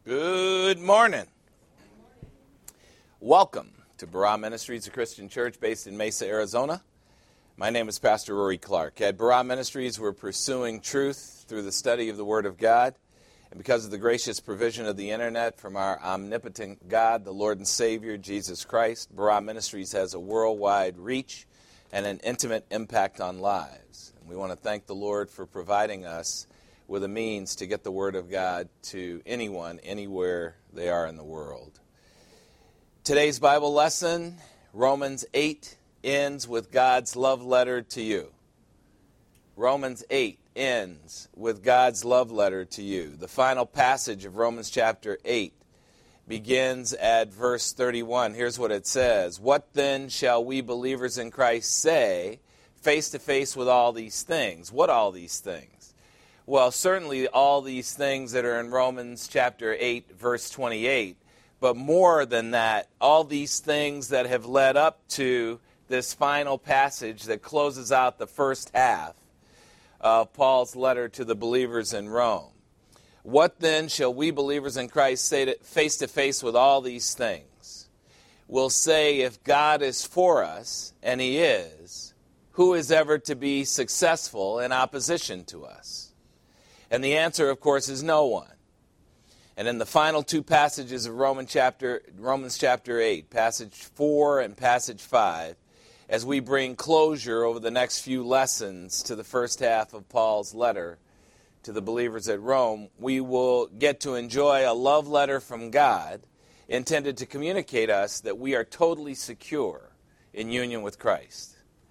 Good morning. Welcome to Barah Ministries, a Christian church based in Mesa, Arizona. My name is Pastor Rory Clark. At Barah Ministries, we're pursuing truth through the study of the Word of God. And because of the gracious provision of the Internet from our omnipotent God, the Lord and Savior, Jesus Christ, Barah Ministries has a worldwide reach and an intimate impact on lives. And we want to thank the Lord for providing us with a means to get the Word of God to anyone, anywhere they are in the world. Today's Bible lesson, Romans 8, ends with God's love letter to you. Romans 8 ends with God's love letter to you. The final passage of Romans chapter 8 begins at verse 31. Here's what it says. What then shall we believers in Christ say face to face with all these things? What all these things? Well, certainly all these things that are in Romans chapter 8, verse 28. But more than that, all these things that have led up to this final passage that closes out the first half of Paul's letter to the believers in Rome. What then shall we believers in Christ say face to face with all these things? We'll say, if God is for us, and He is, who is ever to be successful in opposition to us? And the answer, of course, is no one. And in the final two passages of Romans chapter 8, passage 4 and passage 5, as we bring closure over the next few lessons to the first half of Paul's letter to the believers at Rome, we will get to enjoy a love letter from God intended to communicate us that we are totally secure in union with Christ.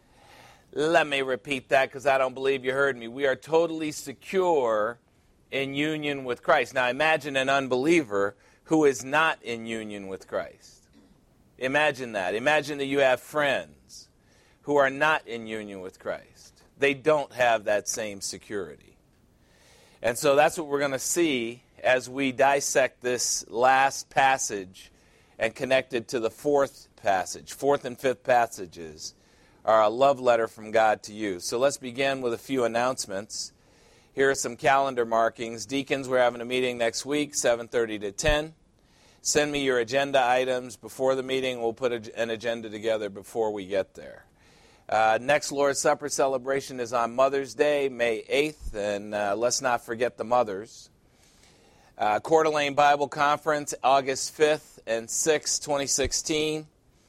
Let me repeat that because I don't believe you heard me. We are totally secure in union with Christ. Now imagine an unbeliever who is not in union with Christ. Imagine that. Imagine that you have friends who are not in union with Christ. They don't have that same security. And so that's what we're going to see as we dissect this last passage and connect it to the fourth passage. Fourth and fifth passages are a love letter from God to you. So let's begin with a few announcements. Here are some calendar markings. Deacons, we're having a meeting next week, 7:30 to 10. Send me your agenda items before the meeting. We'll put an agenda together before we get there. Next Lord's Supper celebration is on Mother's Day, May 8th, and let's not forget the mothers. Coeur d'Alene Bible Conference, August 5th and 6th, 2016,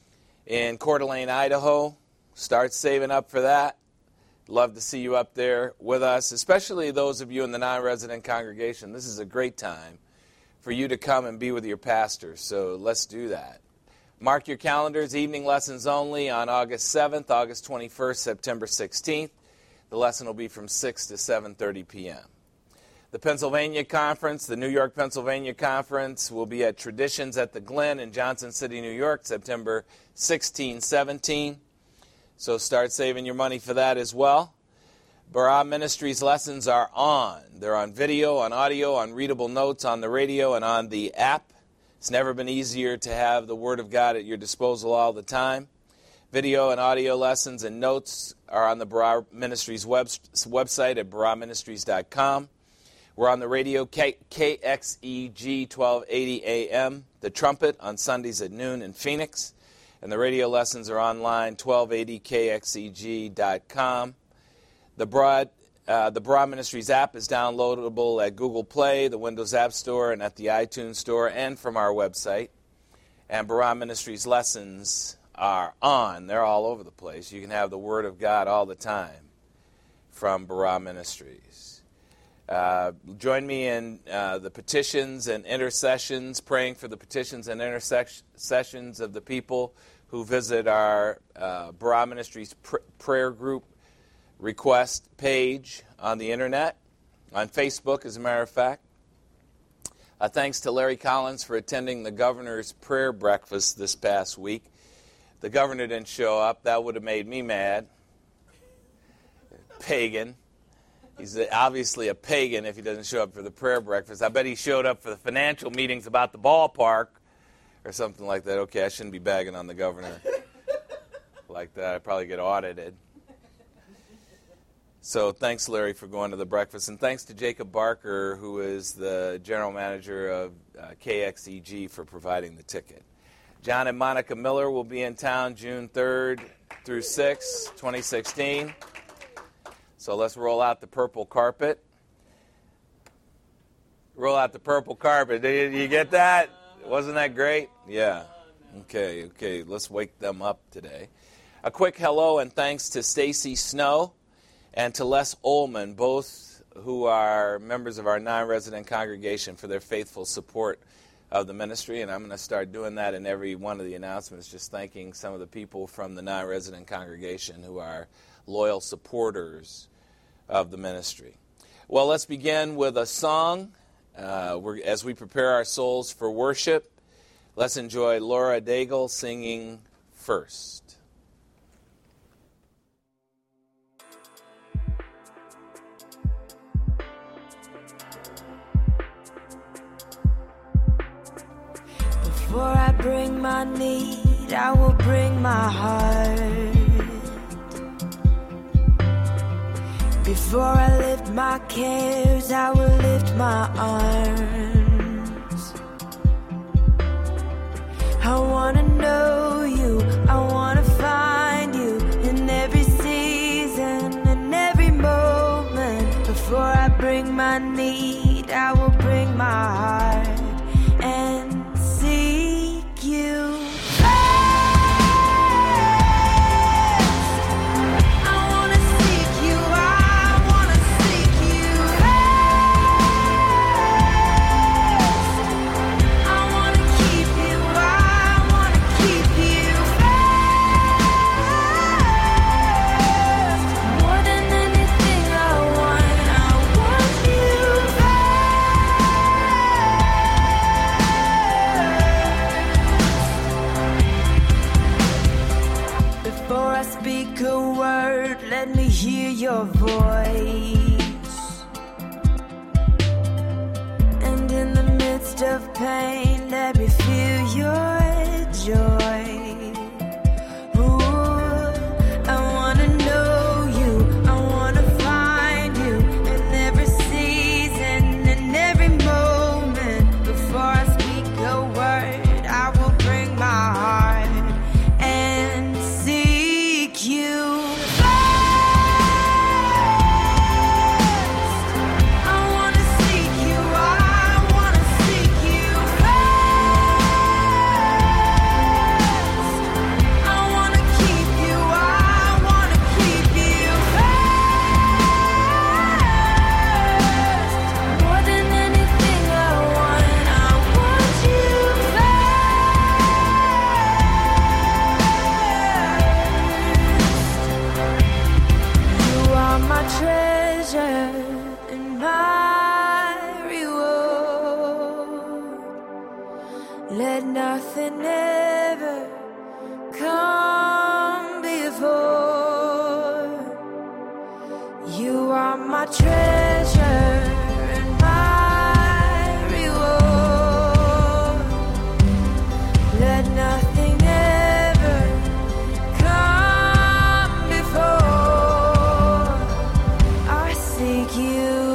in Coeur d'Alene, Idaho. Start saving up for that. Love to see you up there with us, especially those of you in the non-resident congregation. This is a great time for you to come and be with your pastor, so let's do that. Mark your calendars, evening lessons only on August 7th, August 21st, September 16th. The lesson will be from 6 to 7:30 p.m. The Pennsylvania Conference, the New York, Pennsylvania Conference, will be at Traditions at the Glen in Johnson City, New York, September 16, 17. So start saving your money for that as well. Barah Ministries lessons are on. They're on video, on audio, on readable notes, on the radio, and on the app. It's never been easier to have the Word of God at your disposal all the time. Video and audio lessons and notes are on the Barah Ministries website at barahministries.com. We're on the radio, KXEG 1280 AM, The Trumpet, on Sundays at noon in Phoenix. And the radio lessons are online, 1280kxeg.com. The Barah Ministries app is downloadable at Google Play, the Windows App Store, and at the iTunes Store, and from our website. And Barah Ministries lessons are on. They're all over the place. You can have the Word of God all the time from Barah Ministries. Join me in the petitions and intercessions, praying for the petitions and intercessions of the people who visit our Barah Ministries prayer group request page on the internet, on Facebook, as a matter of fact. Thanks to Larry Collins for attending the governor's prayer breakfast this past week. The governor didn't show up. That would have made me mad. Pagan. He's obviously a pagan if he doesn't show up for the prayer breakfast. I bet he showed up for the financial meetings about the ballpark or something like that. Okay, I shouldn't be bagging on the governor like that. I'd probably get audited. So thanks, Larry, for going to the breakfast. And thanks to Jacob Barker, who is the general manager of KXEG, for providing the ticket. John and Monica Miller will be in town June 3rd through 6th, 2016. So let's roll out the purple carpet. Roll out the purple carpet. Did you get that? Wasn't that great? Yeah. Okay. Let's wake them up today. A quick hello and thanks to Stacy Snow and to Les Ullman, both who are members of our non-resident congregation, for their faithful support of the ministry. And I'm going to start doing that in every one of the announcements, just thanking some of the people from the non-resident congregation who are loyal supporters of the ministry. Well, let's begin with a song. As we prepare our souls for worship, let's enjoy Laura Daigle singing First. Before I bring my need, I will bring my heart. Before I lift my cares, I will lift my arms. I want to know you, I want to find you in every season, in every moment. Before I bring my need, I will bring my heart and seek you. Hear your voice, and in the midst of pain, let me feel your joy. Ooh, I want to know you, I want to find you in every season, in every moment. Before I speak a word, I will bring my heart and seek you. Let nothing ever come before. You are my treasure and my reward. Let nothing ever come before. I seek you.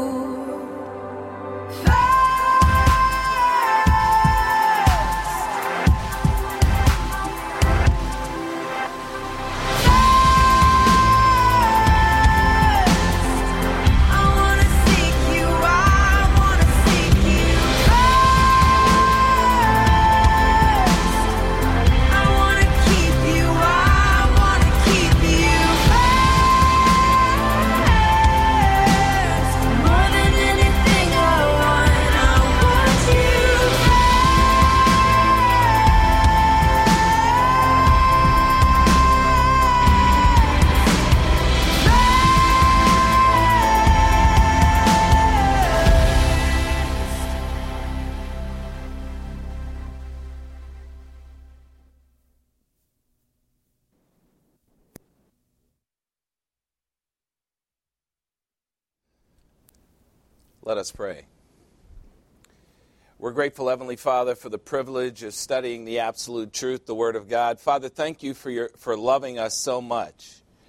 Let us pray. We're grateful, Heavenly Father, for the privilege of studying the absolute truth, the Word of God. Father, thank you for loving us so much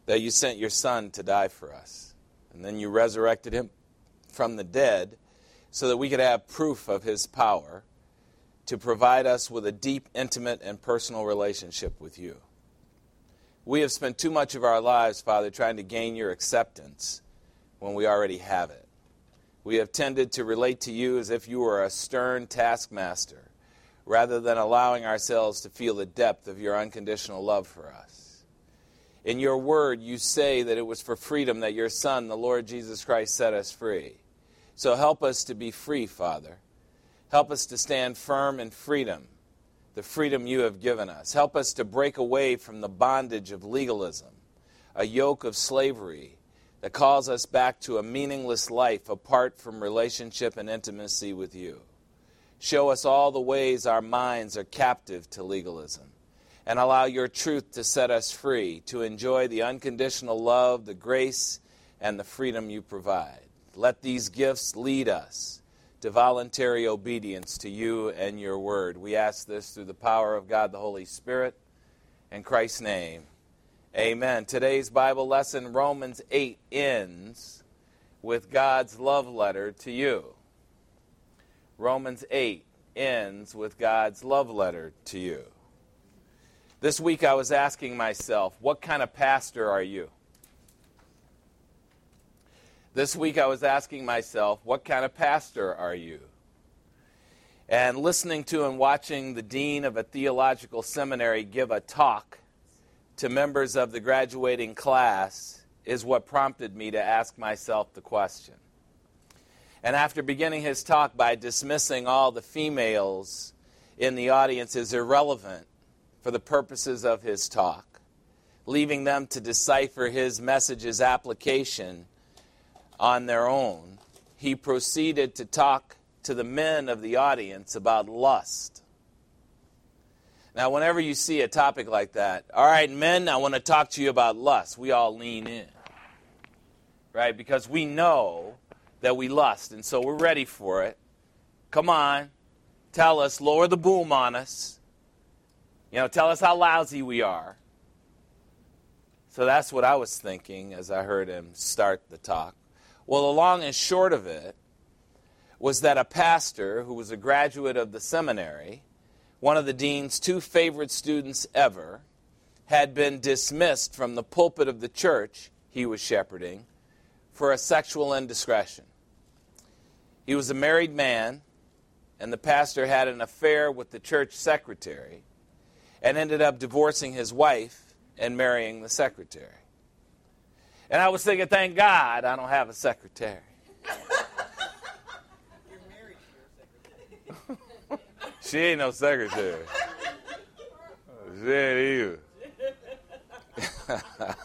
that you sent your Son to die for us. And then you resurrected him from the dead so that we could have proof of his power to provide us with a deep, intimate, and personal relationship with you. We have spent too much of our lives, Father, trying to gain your acceptance when we already have it. We have tended to relate to you as if you were a stern taskmaster, rather than allowing ourselves to feel the depth of your unconditional love for us. In your word, you say that it was for freedom that your Son, the Lord Jesus Christ, set us free. So help us to be free, Father. Help us to stand firm in freedom, the freedom you have given us. Help us to break away from the bondage of legalism, a yoke of slavery that calls us back to a meaningless life apart from relationship and intimacy with you. Show us all the ways our minds are captive to legalism, and allow your truth to set us free, to enjoy the unconditional love, the grace, and the freedom you provide. Let these gifts lead us to voluntary obedience to you and your word. We ask this through the power of God the Holy Spirit. In Christ's name, amen. Today's Bible lesson, Romans 8, ends with God's love letter to you. Romans 8 ends with God's love letter to you. This week I was asking myself, what kind of pastor are you? This week I was asking myself, what kind of pastor are you? And listening to and watching the dean of a theological seminary give a talk to members of the graduating class is what prompted me to ask myself the question. And after beginning his talk by dismissing all the females in the audience as irrelevant for the purposes of his talk, leaving them to decipher his message's application on their own, he proceeded to talk to the men of the audience about lust. Now, whenever you see a topic like that, all right, men, I want to talk to you about lust. We all lean in, right? Because we know that we lust, and so we're ready for it. Come on, tell us, lower the boom on us. Tell us how lousy we are. So that's what I was thinking as I heard him start the talk. Well, the long and short of it was that a pastor who was a graduate of the seminary, one of the dean's two favorite students ever, had been dismissed from the pulpit of the church he was shepherding for a sexual indiscretion. He was a married man, and the pastor had an affair with the church secretary and ended up divorcing his wife and marrying the secretary. And I was thinking, thank God I don't have a secretary. You're married to your secretary. She ain't no secretary. She ain't either.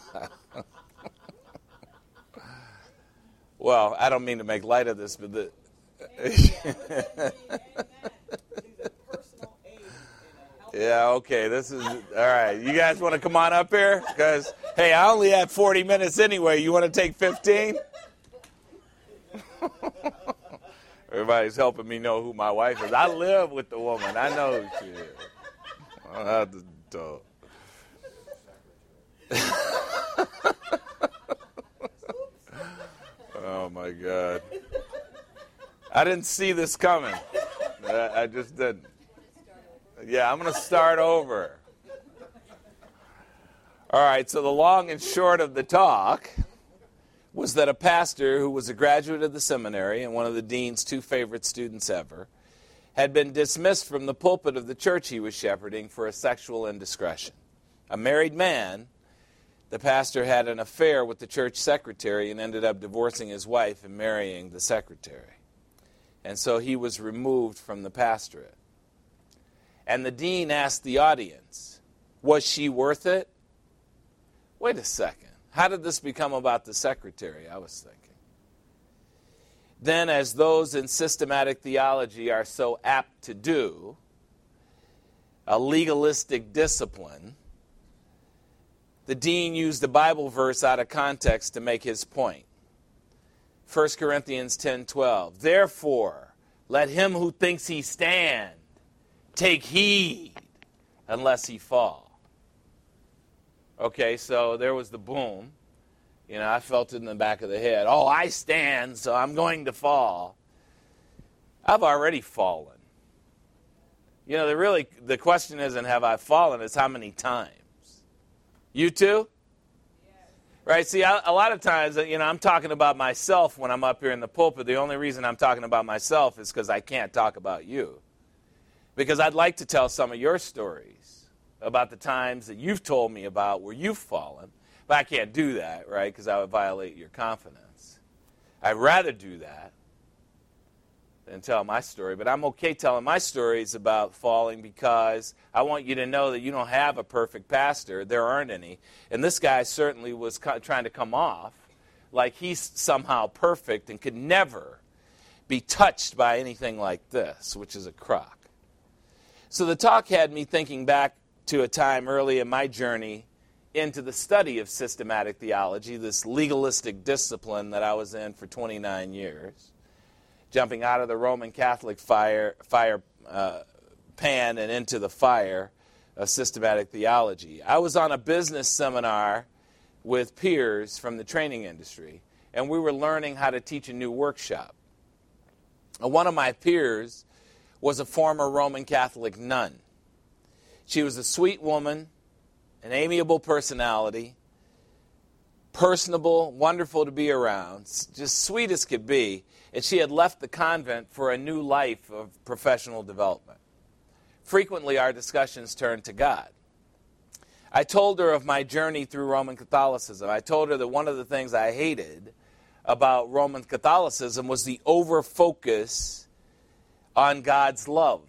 Well, I don't mean to make light of this, but yeah, okay, this is, all right. You guys want to come on up here? Because, hey, I only had 40 minutes anyway. You want to take 15? Everybody's helping me know who my wife is. I live with the woman. I know who she is. I'll have to talk. Oh, my God. I didn't see this coming. I just didn't. Yeah, I'm going to start over. All right, so the long and short of the talk was that a pastor who was a graduate of the seminary and one of the dean's two favorite students ever had been dismissed from the pulpit of the church he was shepherding for a sexual indiscretion. A married man, the pastor had an affair with the church secretary and ended up divorcing his wife and marrying the secretary. And so he was removed from the pastorate. And the dean asked the audience, was she worth it? Wait a second. How did this become about the secretary? I was thinking. Then, as those in systematic theology are so apt to do, a legalistic discipline, the dean used a Bible verse out of context to make his point. 1 Corinthians 10:12. Therefore, let him who thinks he stand take heed, unless he fall. Okay, so there was the boom. You know, I felt it in the back of the head. Oh, I stand, so I'm going to fall. I've already fallen. You know, the question isn't have I fallen, it's how many times. You too? Yes. Right, see, a lot of times, you know, I'm talking about myself when I'm up here in the pulpit. The only reason I'm talking about myself is because I can't talk about you. Because I'd like to tell some of your stories about the times that you've told me about where you've fallen. But I can't do that, right, because I would violate your confidence. I'd rather do that than tell my story. But I'm okay telling my stories about falling because I want you to know that you don't have a perfect pastor. There aren't any. And this guy certainly was trying to come off like he's somehow perfect and could never be touched by anything like this, which is a crock. So the talk had me thinking back to a time early in my journey into the study of systematic theology, this legalistic discipline that I was in for 29 years, jumping out of the Roman Catholic fire pan and into the fire of systematic theology. I was on a business seminar with peers from the training industry, and we were learning how to teach a new workshop. And one of my peers was a former Roman Catholic nun. She was a sweet woman, an amiable personality, personable, wonderful to be around, just sweet as could be, and she had left the convent for a new life of professional development. Frequently, our discussions turned to God. I told her of my journey through Roman Catholicism. I told her that one of the things I hated about Roman Catholicism was the over-focus on God's love.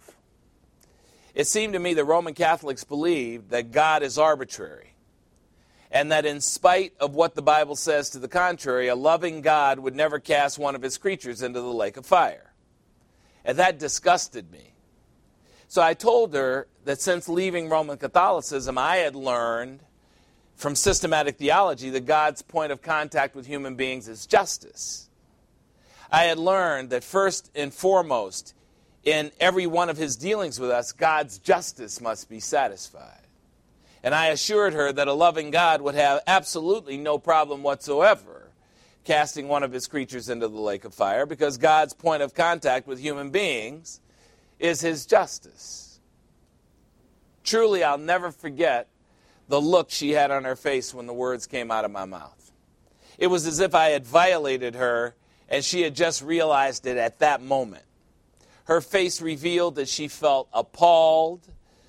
It seemed to me that Roman Catholics believed that God is arbitrary, and that in spite of what the Bible says to the contrary, a loving God would never cast one of his creatures into the lake of fire. And that disgusted me. So I told her that since leaving Roman Catholicism, I had learned from systematic theology that God's point of contact with human beings is justice. I had learned that first and foremost, in every one of his dealings with us, God's justice must be satisfied. And I assured her that a loving God would have absolutely no problem whatsoever casting one of his creatures into the lake of fire, because God's point of contact with human beings is his justice. Truly, I'll never forget the look she had on her face when the words came out of my mouth. It was as if I had violated her, and she had just realized it at that moment. Her face revealed that she felt appalled,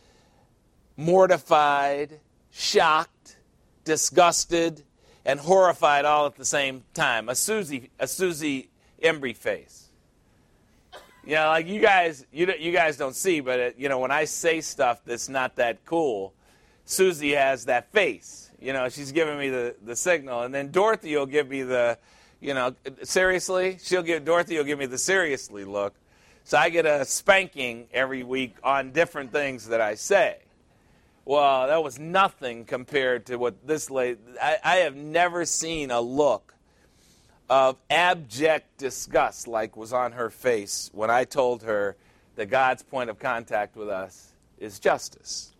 mortified, shocked, disgusted, and horrified all at the same time. A Susie Embry face. You know, like you guys don't see, but when I say stuff that's not that cool, Susie has that face. You know, she's giving me the signal, and then Dorothy will give me the, seriously. Dorothy will give me the seriously look. So I get a spanking every week on different things that I say. Well, that was nothing compared to what this lady... I have never seen a look of abject disgust like was on her face when I told her that God's point of contact with us is justice.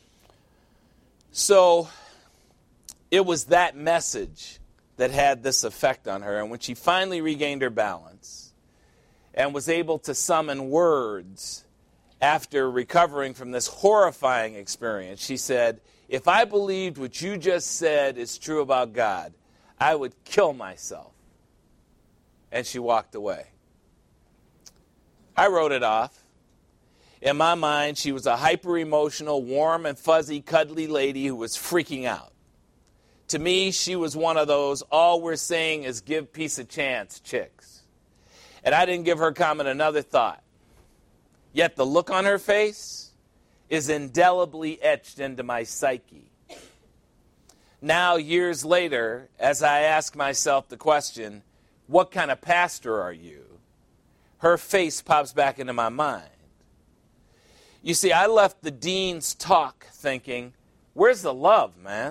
So it was that message that had this effect on her. And when she finally regained her balance and was able to summon words after recovering from this horrifying experience, she said, "If I believed what you just said is true about God, I would kill myself." And she walked away. I wrote it off. In my mind, she was a hyper-emotional, warm and fuzzy, cuddly lady who was freaking out. To me, she was one of those all we're saying is give peace a chance chicks. And I didn't give her comment another thought. Yet the look on her face is indelibly etched into my psyche. Now, years later, as I ask myself the question, what kind of pastor are you? Her face pops back into my mind. You see, I left the dean's talk thinking, where's the love, man?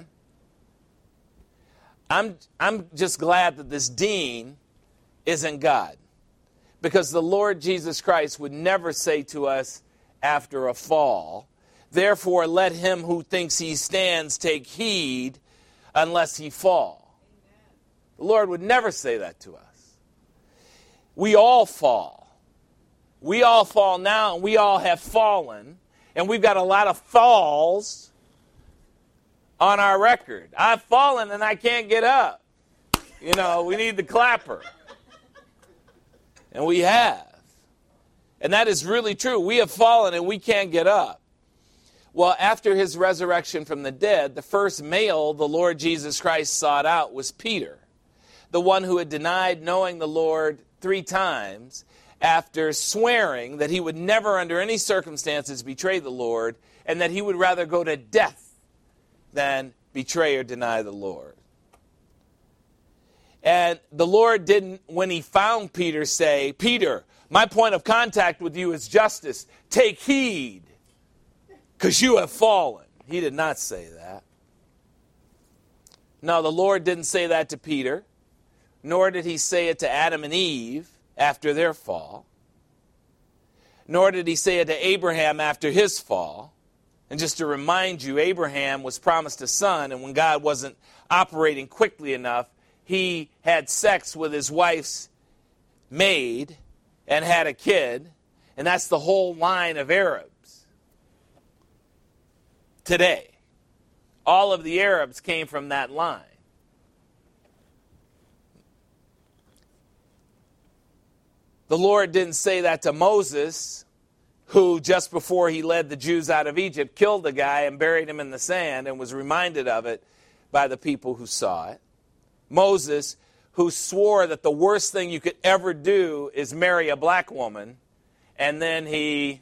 I'm just glad that this dean isn't God. Because the Lord Jesus Christ would never say to us after a fall Therefore, let him who thinks he stands take heed unless he fall. The Lord would never say that to us. We all fall. We all fall now, and we all have fallen. And we've got a lot of falls on our record. I've fallen and I can't get up. You know, we need the clapper. And we have. And that is really true. We have fallen and we can't get up. Well, after his resurrection from the dead, the first male the Lord Jesus Christ sought out was Peter, the one who had denied knowing the Lord 3 times after swearing that he would never under any circumstances betray the Lord and that he would rather go to death than betray or deny the Lord. And the Lord didn't, when he found Peter, say, Peter, my point of contact with you is justice. Take heed, because you have fallen. He did not say that. No, the Lord didn't say that to Peter, nor did he say it to Adam and Eve after their fall, nor did he say it to Abraham after his fall. And just to remind you, Abraham was promised a son, and when God wasn't operating quickly enough, he had sex with his wife's maid and had a kid, and that's the whole line of Arabs today. All of the Arabs came from that line. The Lord didn't say that to Moses, who just before he led the Jews out of Egypt, killed a guy and buried him in the sand and was reminded of it by the people who saw it. Moses, who swore that the worst thing you could ever do is marry a black woman, and then he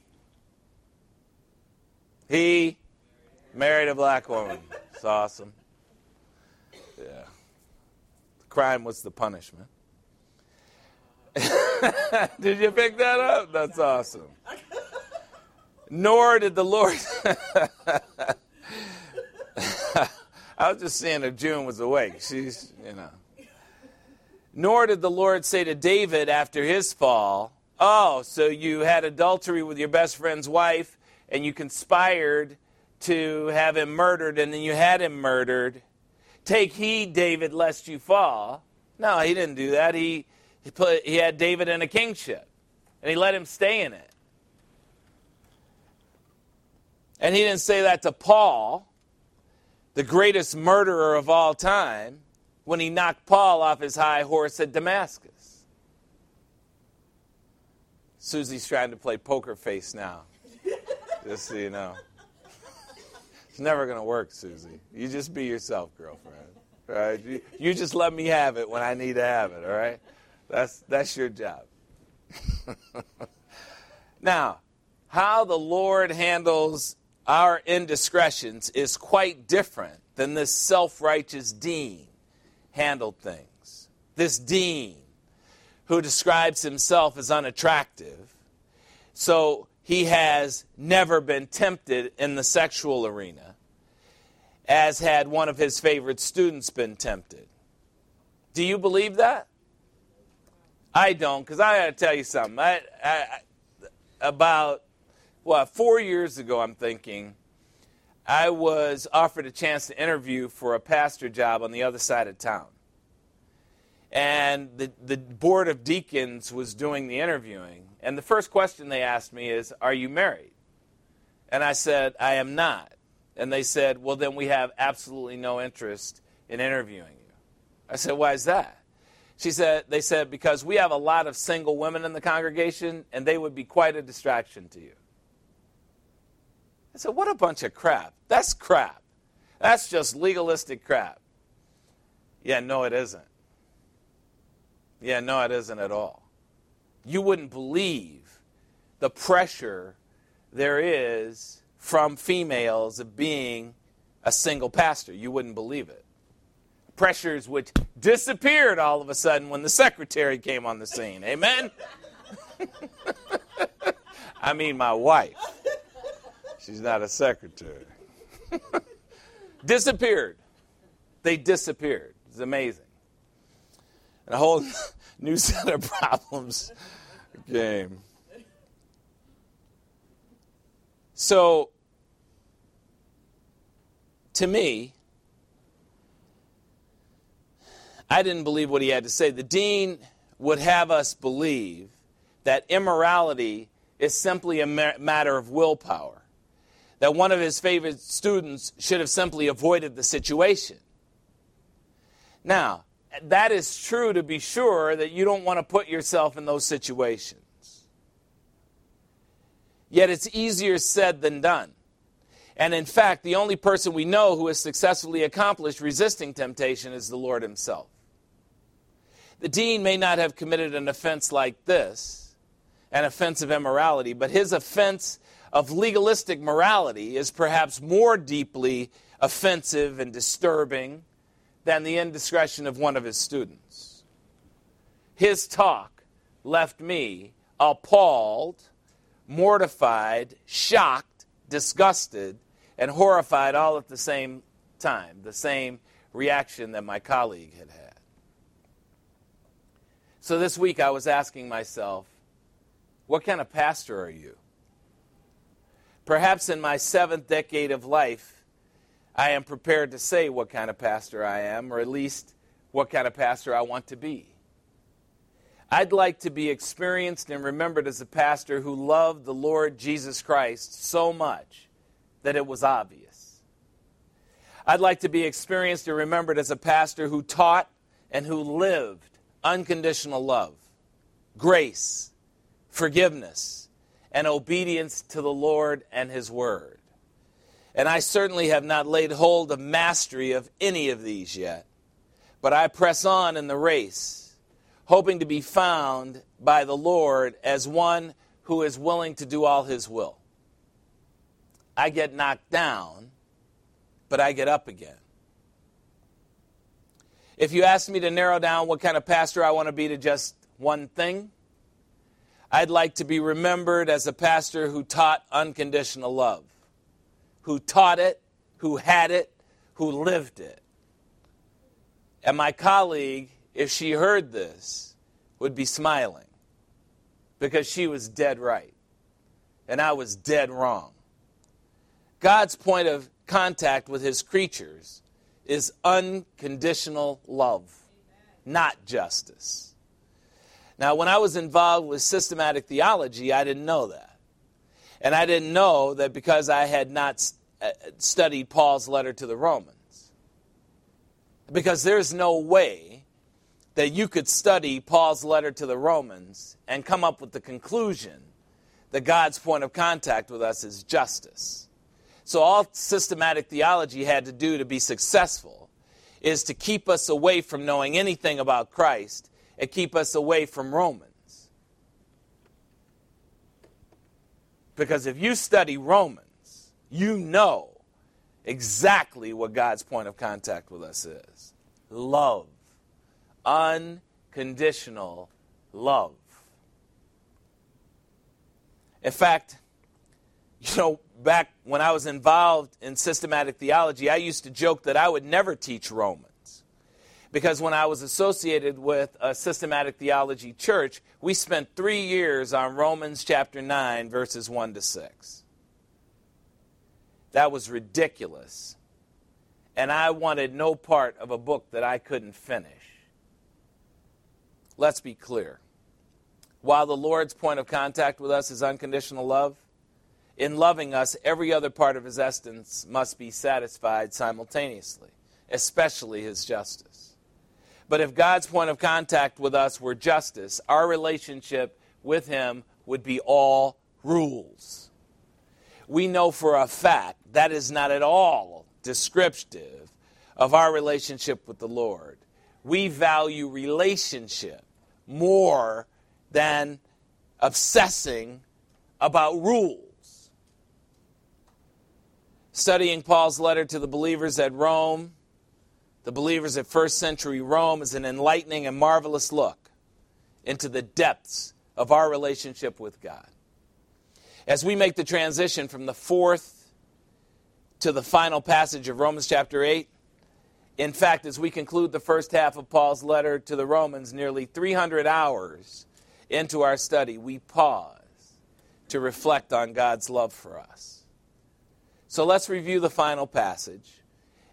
married a black woman. It's awesome. Yeah. The crime was the punishment. Did you pick that up? That's awesome. Nor did the Lord... I was just seeing if June was awake. She's, Nor did the Lord say to David after his fall, oh, so you had adultery with your best friend's wife, and you conspired to have him murdered, and then you had him murdered. Take heed, David, lest you fall. No, he didn't do that. He had David in a kingship, and he let him stay in it. And he didn't say that to Paul, the greatest murderer of all time, when he knocked Paul off his high horse at Damascus. Susie's trying to play poker face now, just so you know. It's never going to work, Susie. You just be yourself, girlfriend. All right? You just let me have it when I need to have it, all right? That's your job. Now, how the Lord handles our indiscretions is quite different than this self-righteous dean handled things. This dean who describes himself as unattractive, so he has never been tempted in the sexual arena, as had one of his favorite students been tempted. Do you believe that? I don't, because I got to tell you something. About 4 years ago, I'm thinking, I was offered a chance to interview for a pastor job on the other side of town. And the board of deacons was doing the interviewing. And the first question they asked me is, are you married? And I said, I am not. And they said, well, then we have absolutely no interest in interviewing you. I said, why is that? They said, because we have a lot of single women in the congregation, and they would be quite a distraction to you. I said, what a bunch of crap. That's crap. That's just legalistic crap. Yeah, no, it isn't. Yeah, no, it isn't at all. You wouldn't believe the pressure there is from females of being a single pastor. You wouldn't believe it. Pressures which disappeared all of a sudden when the secretary came on the scene. Amen? I mean my wife. She's not a secretary. Disappeared. They disappeared. It's amazing. And a whole new set of problems came. So, To me, I didn't believe what he had to say. The dean would have us believe that immorality is simply a matter of willpower, that one of his favorite students should have simply avoided the situation. Now, that is true to be sure, that you don't want to put yourself in those situations. Yet it's easier said than done. And in fact, the only person we know who has successfully accomplished resisting temptation is the Lord himself. The dean may not have committed an offense like this, an offense of immorality, but his offense of legalistic morality is perhaps more deeply offensive and disturbing than the indiscretion of one of his students. His talk left me appalled, mortified, shocked, disgusted, and horrified all at the same time, the same reaction that my colleague had had. So this week I was asking myself, what kind of pastor are you? Perhaps in my 7th decade of life, I am prepared to say what kind of pastor I am, or at least what kind of pastor I want to be. I'd like to be experienced and remembered as a pastor who loved the Lord Jesus Christ so much that it was obvious. I'd like to be experienced and remembered as a pastor who taught and who lived unconditional love, grace, forgiveness, and obedience to the Lord and his word. And I certainly have not laid hold of mastery of any of these yet, but I press on in the race, hoping to be found by the Lord as one who is willing to do all his will. I get knocked down, but I get up again. If you ask me to narrow down what kind of pastor I want to be to just one thing, I'd like to be remembered as a pastor who taught unconditional love, who taught it, who had it, who lived it. And my colleague, if she heard this, would be smiling, because she was dead right, and I was dead wrong. God's point of contact with his creatures is unconditional love, not justice. Now, when I was involved with systematic theology, I didn't know that. And I didn't know that because I had not studied Paul's letter to the Romans. Because there's no way that you could study Paul's letter to the Romans and come up with the conclusion that God's point of contact with us is justice. So all systematic theology had to do to be successful is to keep us away from knowing anything about Christ and keep us away from Romans. Because if you study Romans, you know exactly what God's point of contact with us is. Love. Unconditional love. In fact, back when I was involved in systematic theology, I used to joke that I would never teach Romans. Because when I was associated with a systematic theology church, we spent 3 years on Romans chapter 9, verses 1 to 6. That was ridiculous. And I wanted no part of a book that I couldn't finish. Let's be clear. While the Lord's point of contact with us is unconditional love, in loving us, every other part of his essence must be satisfied simultaneously, especially his justice. But if God's point of contact with us were justice, our relationship with him would be all rules. We know for a fact that is not at all descriptive of our relationship with the Lord. We value relationship more than obsessing about rules. Studying Paul's letter to the believers at Rome, the believers at first century Rome, is an enlightening and marvelous look into the depths of our relationship with God. As we make the transition from the fourth to the final passage of Romans chapter 8, in fact, as we conclude the first half of Paul's letter to the Romans, nearly 300 hours into our study, we pause to reflect on God's love for us. So let's review the final passage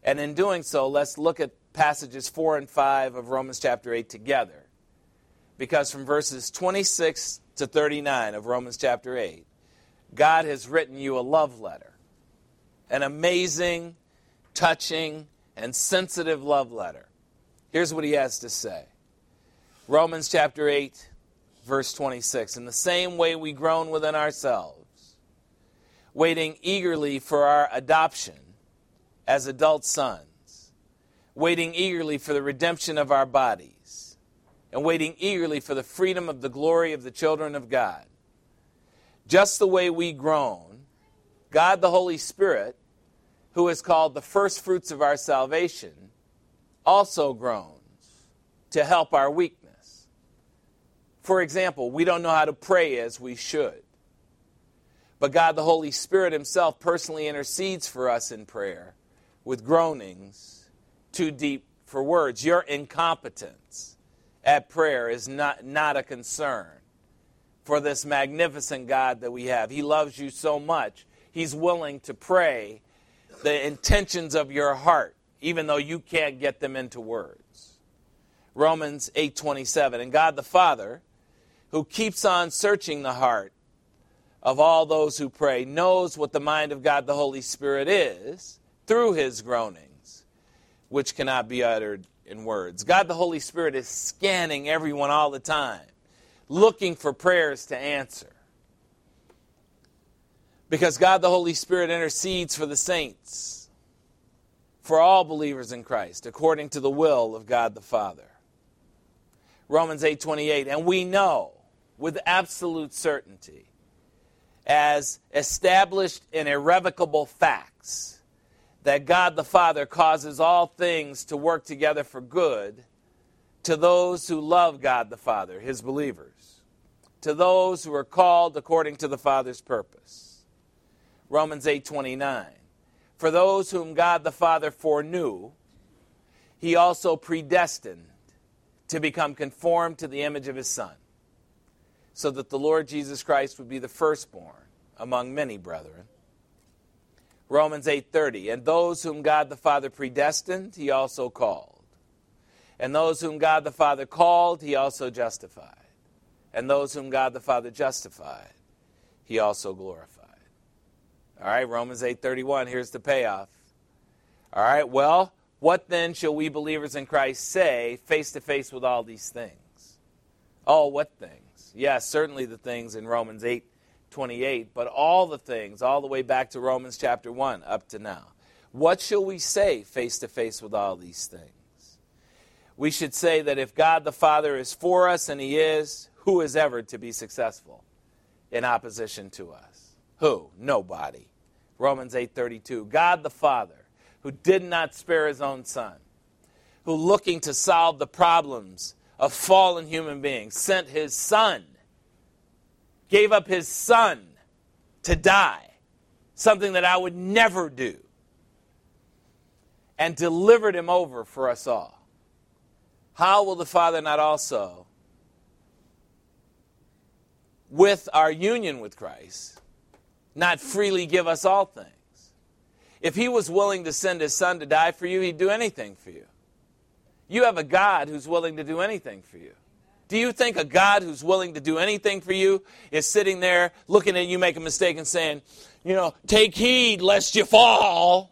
And in doing so, let's look at passages 4 and 5 of Romans chapter 8 together. Because from verses 26 to 39 of Romans chapter 8, God has written you a love letter. An amazing, touching, and sensitive love letter. Here's what he has to say. Romans chapter 8, verse 26. In the same way we groan within ourselves, waiting eagerly for our adoption as adult sons, waiting eagerly for the redemption of our bodies, and waiting eagerly for the freedom of the glory of the children of God. Just the way we groan, God the Holy Spirit, who is called the first fruits of our salvation, also groans to help our weakness. For example, we don't know how to pray as we should. But God the Holy Spirit himself personally intercedes for us in prayer with groanings too deep for words. Your incompetence at prayer is not a concern for this magnificent God that we have. He loves you so much, he's willing to pray the intentions of your heart, even though you can't get them into words. Romans 8:27, and God the Father, who keeps on searching the heart of all those who pray, knows what the mind of God the Holy Spirit is through his groanings, which cannot be uttered in words. God the Holy Spirit is scanning everyone all the time, looking for prayers to answer. Because God the Holy Spirit intercedes for the saints, for all believers in Christ, according to the will of God the Father. Romans 8:28, and we know with absolute certainty, as established in irrevocable facts, that God the Father causes all things to work together for good to those who love God the Father, his believers, to those who are called according to the Father's purpose. Romans 8:29, for those whom God the Father foreknew, he also predestined to become conformed to the image of his Son, so that the Lord Jesus Christ would be the firstborn among many brethren. Romans 8:30, and those whom God the Father predestined, he also called. And those whom God the Father called, he also justified. And those whom God the Father justified, he also glorified. All right, Romans 8:31, here's the payoff. All right, well, what then shall we believers in Christ say face to face with all these things? Oh, what things? Yes, certainly the things in Romans 8:28, but all the things, all the way back to Romans chapter 1 up to now. What shall we say face to face with all these things? We should say that if God the Father is for us, and he is, who is ever to be successful in opposition to us? Who? Nobody. Romans 8:32, God the Father, who did not spare his own Son, who looking to solve the problems of fallen human beings, sent his Son, gave up his Son to die, something that I would never do, and delivered him over for us all. How will the Father not also, with our union with Christ, not freely give us all things? If he was willing to send his Son to die for you, he'd do anything for you. You have a God who's willing to do anything for you. Do you think a God who's willing to do anything for you is sitting there looking at you make a mistake and saying, take heed lest you fall?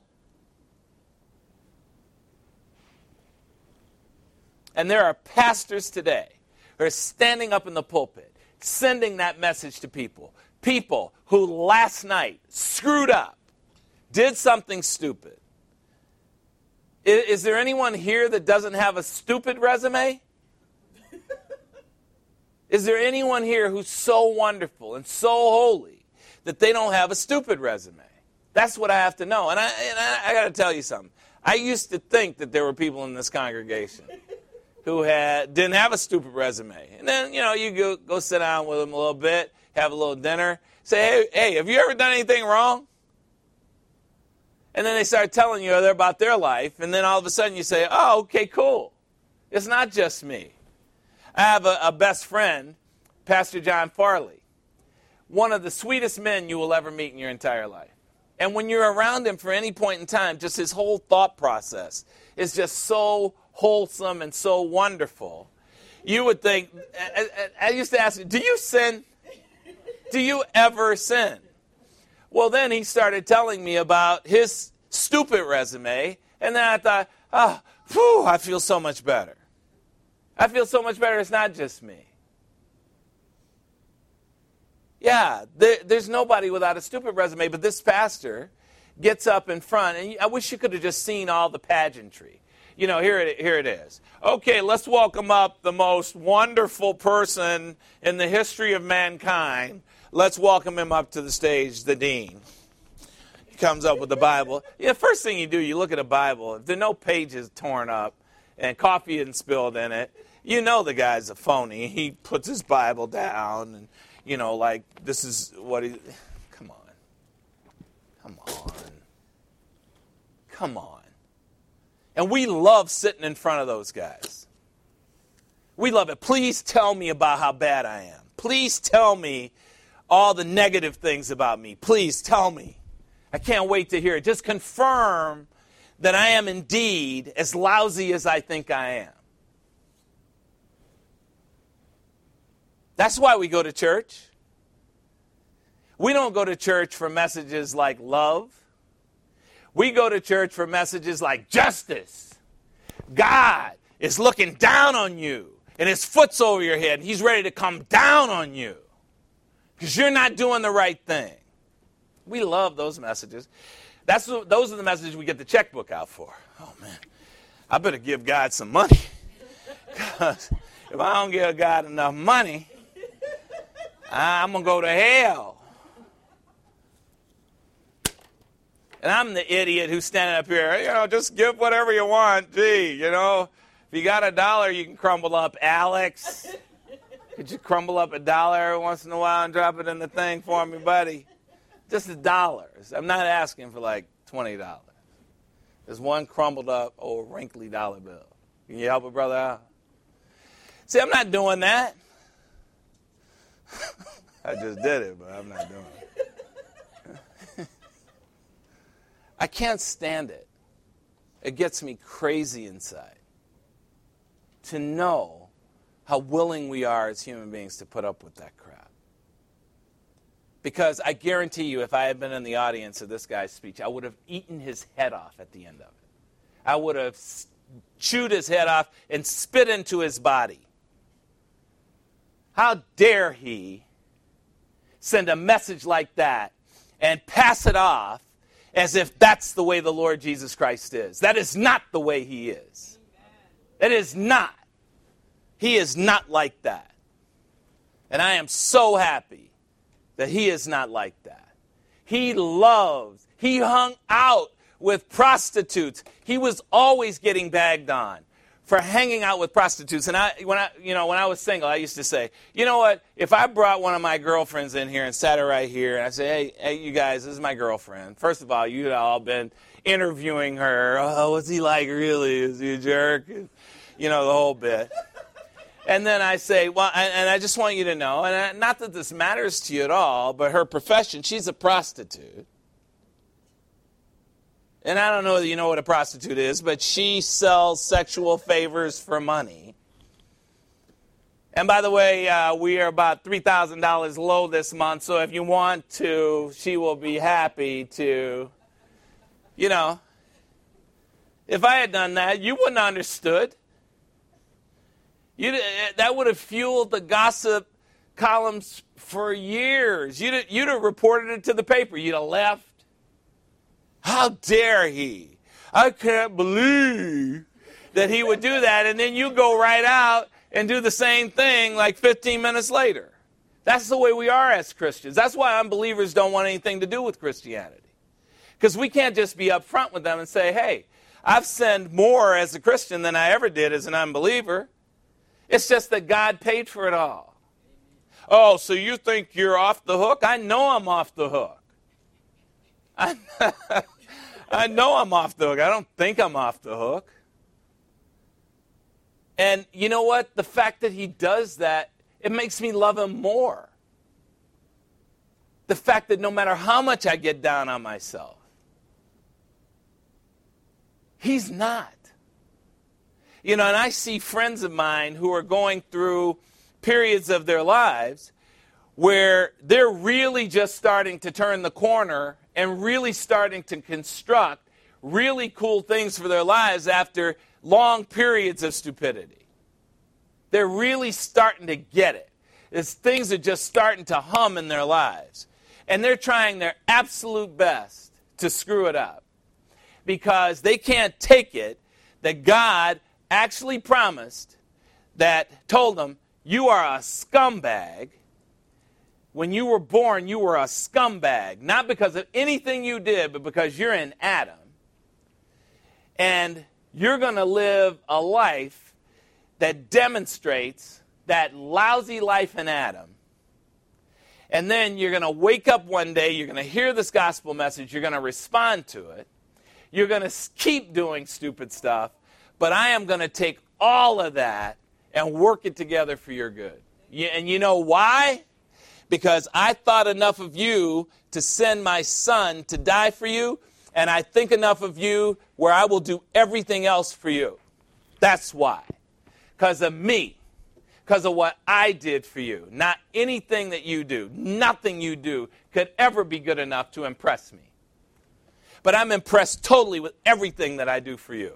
And there are pastors today who are standing up in the pulpit, sending that message to people. People who last night screwed up, did something stupid. Is there anyone here that doesn't have a stupid resume? Is there anyone here who's so wonderful and so holy that they don't have a stupid resume? That's what I have to know. And I got to tell you something. I used to think that there were people in this congregation who didn't have a stupid resume. And then, you go sit down with them a little bit, have a little dinner, say, hey, have you ever done anything wrong? And then they start telling you about their life, and then all of a sudden you say, oh, okay, cool. It's not just me. I have a best friend, Pastor John Farley, one of the sweetest men you will ever meet in your entire life. And when you're around him for any point in time, just his whole thought process is just so wholesome and so wonderful. You would think, I used to ask him, do you sin? Do you ever sin? Well, then he started telling me about his stupid resume, and then I thought, oh, whew, I feel so much better. I feel so much better. It's not just me. Yeah, there's nobody without a stupid resume, but this pastor gets up in front, and I wish you could have just seen all the pageantry. You know, here it is. Okay, let's welcome up the most wonderful person in the history of mankind. Let's welcome him up to the stage, the dean. He comes up with the Bible. Yeah, first thing you do, you look at a Bible. If there are no pages torn up and coffee isn't spilled in it, you know the guy's a phony. He puts his Bible down and, you know, like, this is what he... Come on. And we love sitting in front of those guys. We love it. Please tell me about how bad I am. Please tell me all the negative things about me. Please tell me. I can't wait to hear it. Just confirm that I am indeed as lousy as I think I am. That's why we go to church. We don't go to church for messages like love. We go to church for messages like justice. God is looking down on you, and his foot's over your head, and he's ready to come down on you because you're not doing the right thing. We love those messages. Those are the messages we get the checkbook out for. Oh, man, I better give God some money, because if I don't give God enough money, I'm going to go to hell. And I'm the idiot who's standing up here, just give whatever you want. Gee, if you got $1, you can crumble up. Alex, could you crumble up $1 every once in a while and drop it in the thing for me, buddy? Just $1. I'm not asking for like $20. There's one crumbled up old wrinkly dollar bill. Can you help a brother out? See, I'm not doing that. I just did it, but I'm not doing it. I can't stand it. It gets me crazy inside to know how willing we are as human beings to put up with that crap. Because I guarantee you, if I had been in the audience of this guy's speech, I would have eaten his head off at the end of it. I would have chewed his head off and spit into his body. How dare he send a message like that and pass it off as if that's the way the Lord Jesus Christ is. That is not the way he is. It is not. He is not like that. And I am so happy that he is not like that. He hung out with prostitutes. He was always getting bagged on for hanging out with prostitutes. And when I was single, I used to say, you know what? If I brought one of my girlfriends in here and sat her right here, and I say, hey, you guys, this is my girlfriend. First of all, you'd all been interviewing her. Oh, what's he like really? Is he a jerk? The whole bit. And then I say, well, and I just want you to know, and not that this matters to you at all, but her profession, she's a prostitute. And I don't know whether you know what a prostitute is, but she sells sexual favors for money. And by the way, we are about $3,000 low this month, so if you want to, she will be happy to, if I had done that, you wouldn't have understood. That would have fueled the gossip columns for years. You'd have reported it to the paper. You'd have left. How dare he? I can't believe that he would do that. And then you go right out and do the same thing like 15 minutes later. That's the way we are as Christians. That's why unbelievers don't want anything to do with Christianity. Because we can't just be up front with them and say, hey, I've sinned more as a Christian than I ever did as an unbeliever. It's just that God paid for it all. Oh, so you think you're off the hook? I know I'm off the hook. I know I'm off the hook. I don't think I'm off the hook. And you know what? The fact that he does that, it makes me love him more. the fact that no matter how much I get down on myself, he's not. You know, and I see friends of mine who are going through periods of their lives where they're really just starting to turn the corner and really starting to construct really cool things for their lives after long periods of stupidity. They're really starting to get it. Things are just starting to hum in their lives. And they're trying their absolute best to screw it up because they can't take it that God actually promised, that told them, you are a scumbag. When you were born, you were a scumbag. Not because of anything you did, but because you're in Adam. And you're going to live a life that demonstrates that lousy life in Adam. And then you're going to wake up one day, you're going to hear this gospel message, you're going to respond to it. You're going to keep doing stupid stuff, but I am going to take all of that and work it together for your good. And you know why? Because I thought enough of you to send my son to die for you, and I think enough of you where I will do everything else for you. That's why. Because of me. Because of what I did for you. Not anything that you do. Nothing you do could ever be good enough to impress me. But I'm impressed totally with everything that I do for you.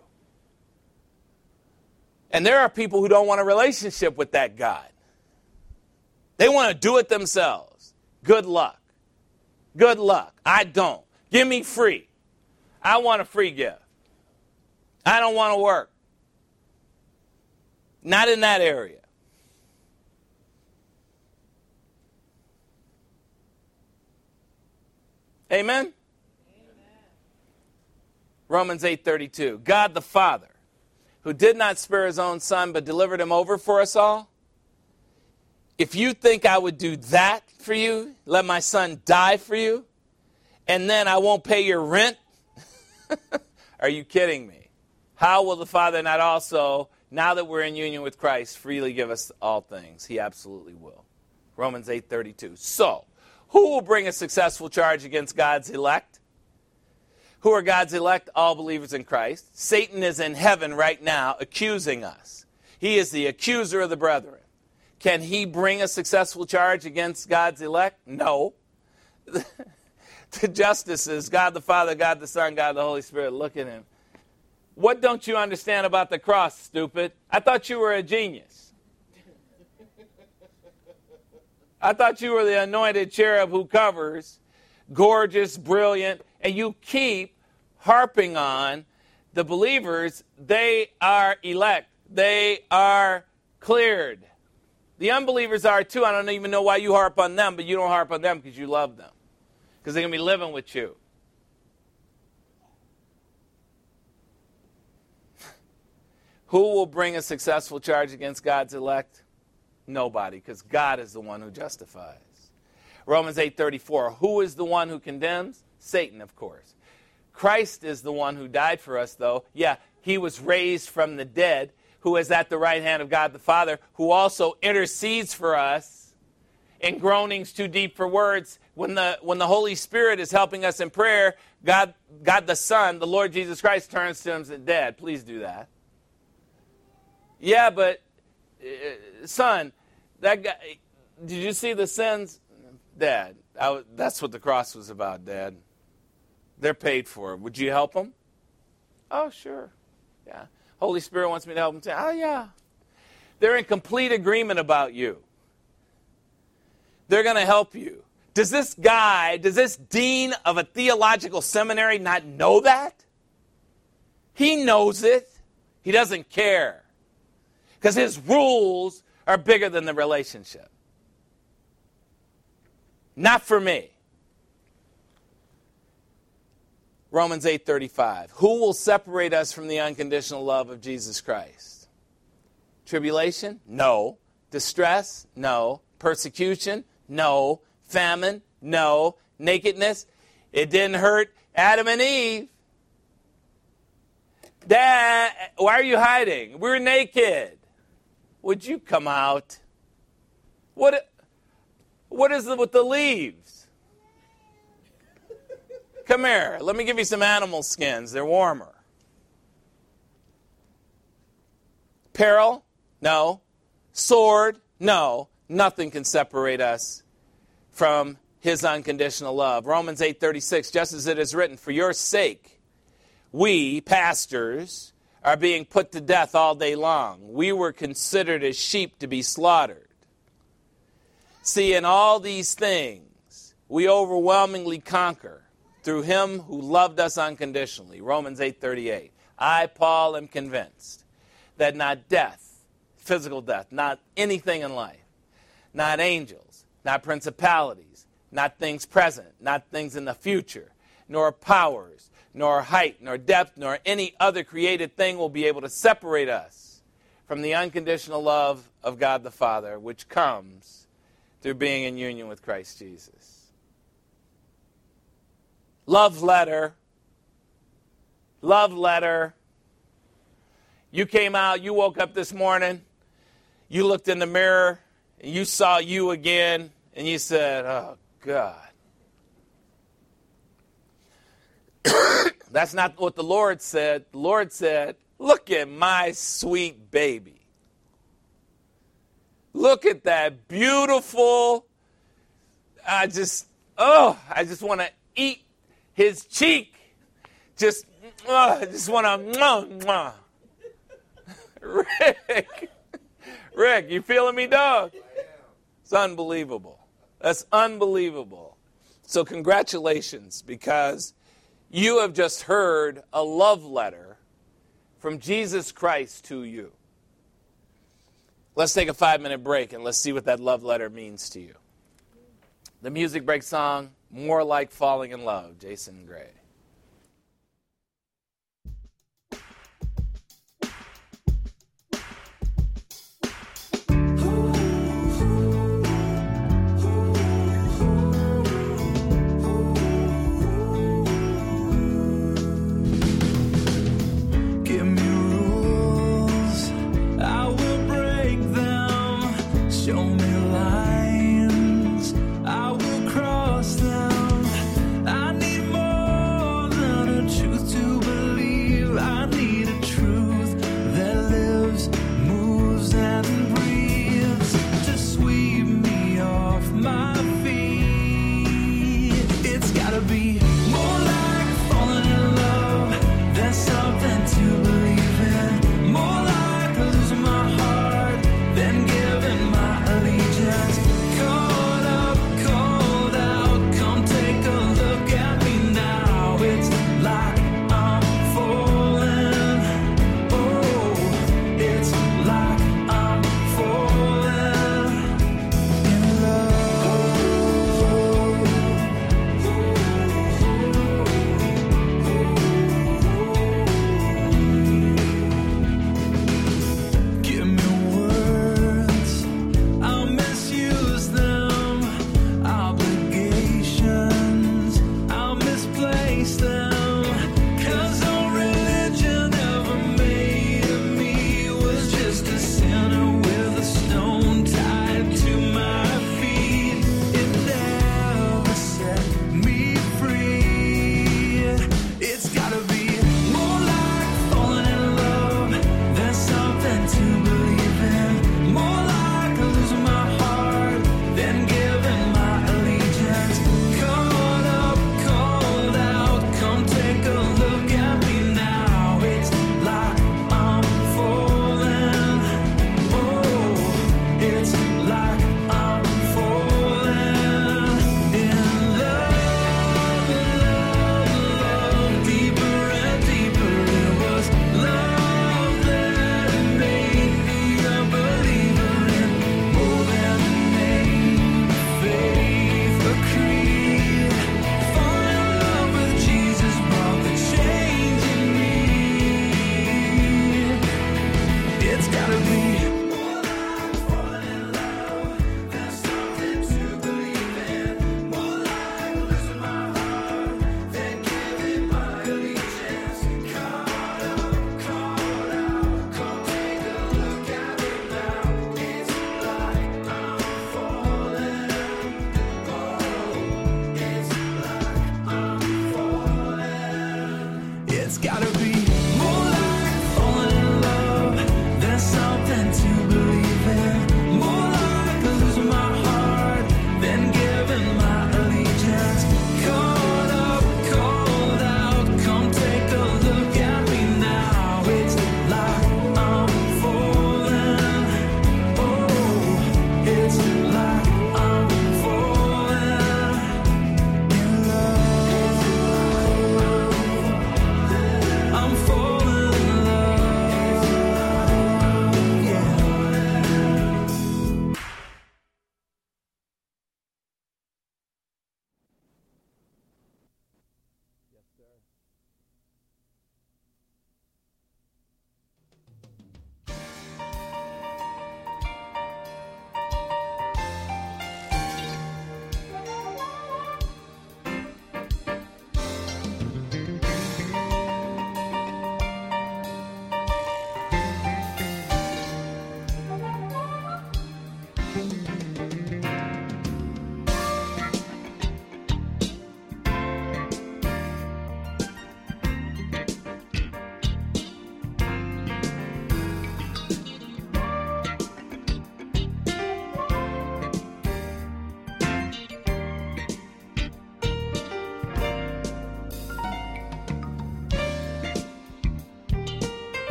And there are people who don't want a relationship with that God. They want to do it themselves. Good luck. Good luck. I don't. Give me free. I want a free gift. I don't want to work. Not in that area. Amen? Romans 8:32. God the Father, who did not spare his own son, but delivered him over for us all. If you think I would do that for you, let my son die for you, and then I won't pay your rent? Are you kidding me? How will the Father not also, now that we're in union with Christ, freely give us all things? He absolutely will. Romans 8:32. So, who will bring a successful charge against God's elect? Who are God's elect? All believers in Christ. Satan is in heaven right now accusing us. He is the accuser of the brethren. Can he bring a successful charge against God's elect? No. The justices, God the Father, God the Son, God the Holy Spirit, look at him. What don't you understand about the cross, stupid? I thought you were a genius. I thought you were the anointed cherub who covers, gorgeous, brilliant, and you keep harping on the believers. They are elect. They are cleared. The unbelievers are too. I don't even know why you harp on them, but you don't harp on them because you love them. Because they're going to be living with you. Who will bring a successful charge against God's elect? Nobody, because God is the one who justifies. Romans 8:34. Who is the one who condemns? Satan, of course. Christ is the one who died for us, though. Yeah, he was raised from the dead, who is at the right hand of God the Father, who also intercedes for us in groanings too deep for words. When the Holy Spirit is helping us in prayer, God the Son, the Lord Jesus Christ, turns to him and says, Dad, please do that. Yeah, but, son, that guy, did you see the sins? Dad, that's what the cross was about, Dad. They're paid for. Would you help them? Oh, sure. Yeah. Holy Spirit wants me to help them. Oh, yeah. They're in complete agreement about you. They're going to help you. Does this dean of a theological seminary not know that? He knows it. He doesn't care. Because his rules are bigger than the relationship. Not for me. Romans 8:35. Who will separate us from the unconditional love of Jesus Christ? Tribulation? No. Distress? No. Persecution? No. Famine? No. Nakedness? It didn't hurt Adam and Eve. Dad, why are you hiding? We're naked. Would you come out? What is it with the leaves? Come here. Let me give you some animal skins. They're warmer. Peril? No. Sword? No. Nothing can separate us from his unconditional love. Romans 8:36, just as it is written, for your sake, we, pastors, are being put to death all day long. We were considered as sheep to be slaughtered. See, in all these things, we overwhelmingly conquer through him who loved us unconditionally. Romans 8:38. I, Paul, am convinced that not death, physical death, not anything in life, not angels, not principalities, not things present, not things in the future, nor powers, nor height, nor depth, nor any other created thing will be able to separate us from the unconditional love of God the Father, which comes through being in union with Christ Jesus. Love letter. Love letter. You came out, you woke up this morning, you looked in the mirror, and you saw you again, and you said, oh, God. That's not what the Lord said. The Lord said, look at my sweet baby. Look at that beautiful, I just want to eat his cheek. I just want to, Rick, you feeling me, dog? It's unbelievable. That's unbelievable. So congratulations, because you have just heard a love letter from Jesus Christ to you. Let's take a 5-minute break and let's see what that love letter means to you. The music break song, More Like Falling in Love, Jason Gray.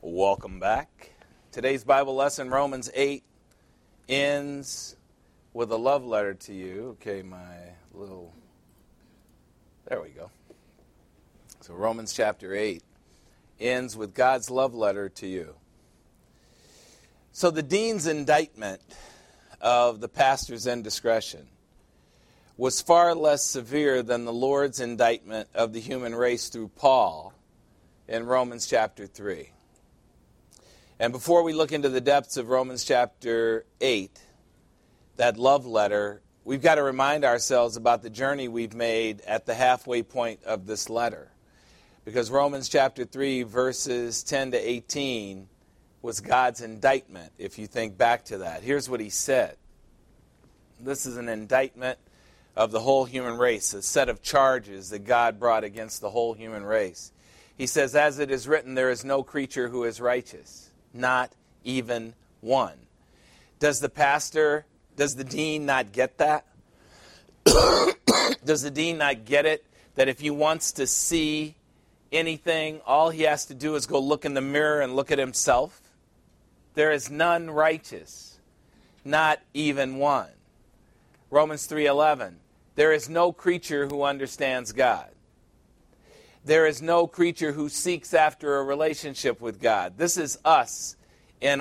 Welcome back. Today's Bible lesson, Romans 8, ends with a love letter to you. Okay, there we go. So Romans chapter 8 ends with God's love letter to you. So the dean's indictment of the pastor's indiscretion was far less severe than the Lord's indictment of the human race through Paul in Romans chapter 3. And before we look into the depths of Romans chapter 8, that love letter, we've got to remind ourselves about the journey we've made at the halfway point of this letter. Because Romans chapter 3, verses 10 to 18 was God's indictment, if you think back to that. Here's what he said. This is an indictment of the whole human race, a set of charges that God brought against the whole human race. He says, as it is written, there is no creature who is righteous. Not even one. Does the dean not get that? Does the dean not get it? That if he wants to see anything, all he has to do is go look in the mirror and look at himself? There is none righteous. Not even one. Romans 3:11. There is no creature who understands God. There is no creature who seeks after a relationship with God. This is us in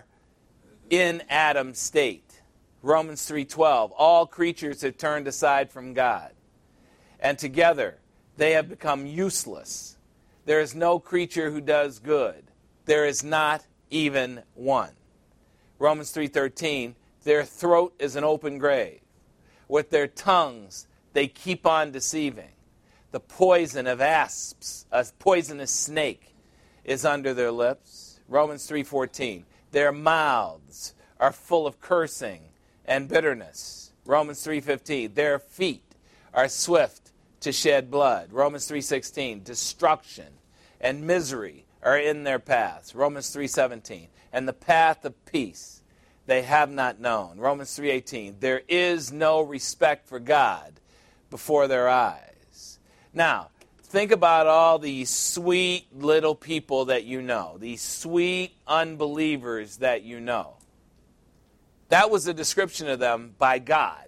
Adam state. Romans 3:12. All creatures have turned aside from God, and together they have become useless. There is no creature who does good. There is not even one. Romans 3:13. Their throat is an open grave. With their tongues they keep on deceiving. The poison of asps, a poisonous snake, is under their lips. Romans 3:14. Their mouths are full of cursing and bitterness. Romans 3:15. Their feet are swift to shed blood. Romans 3:16. Destruction and misery are in their paths. Romans 3:17. And the path of peace they have not known. Romans 3:18. There is no respect for God before their eyes. Now, think about all these sweet little people that you know, these sweet unbelievers that you know. That was a description of them by God.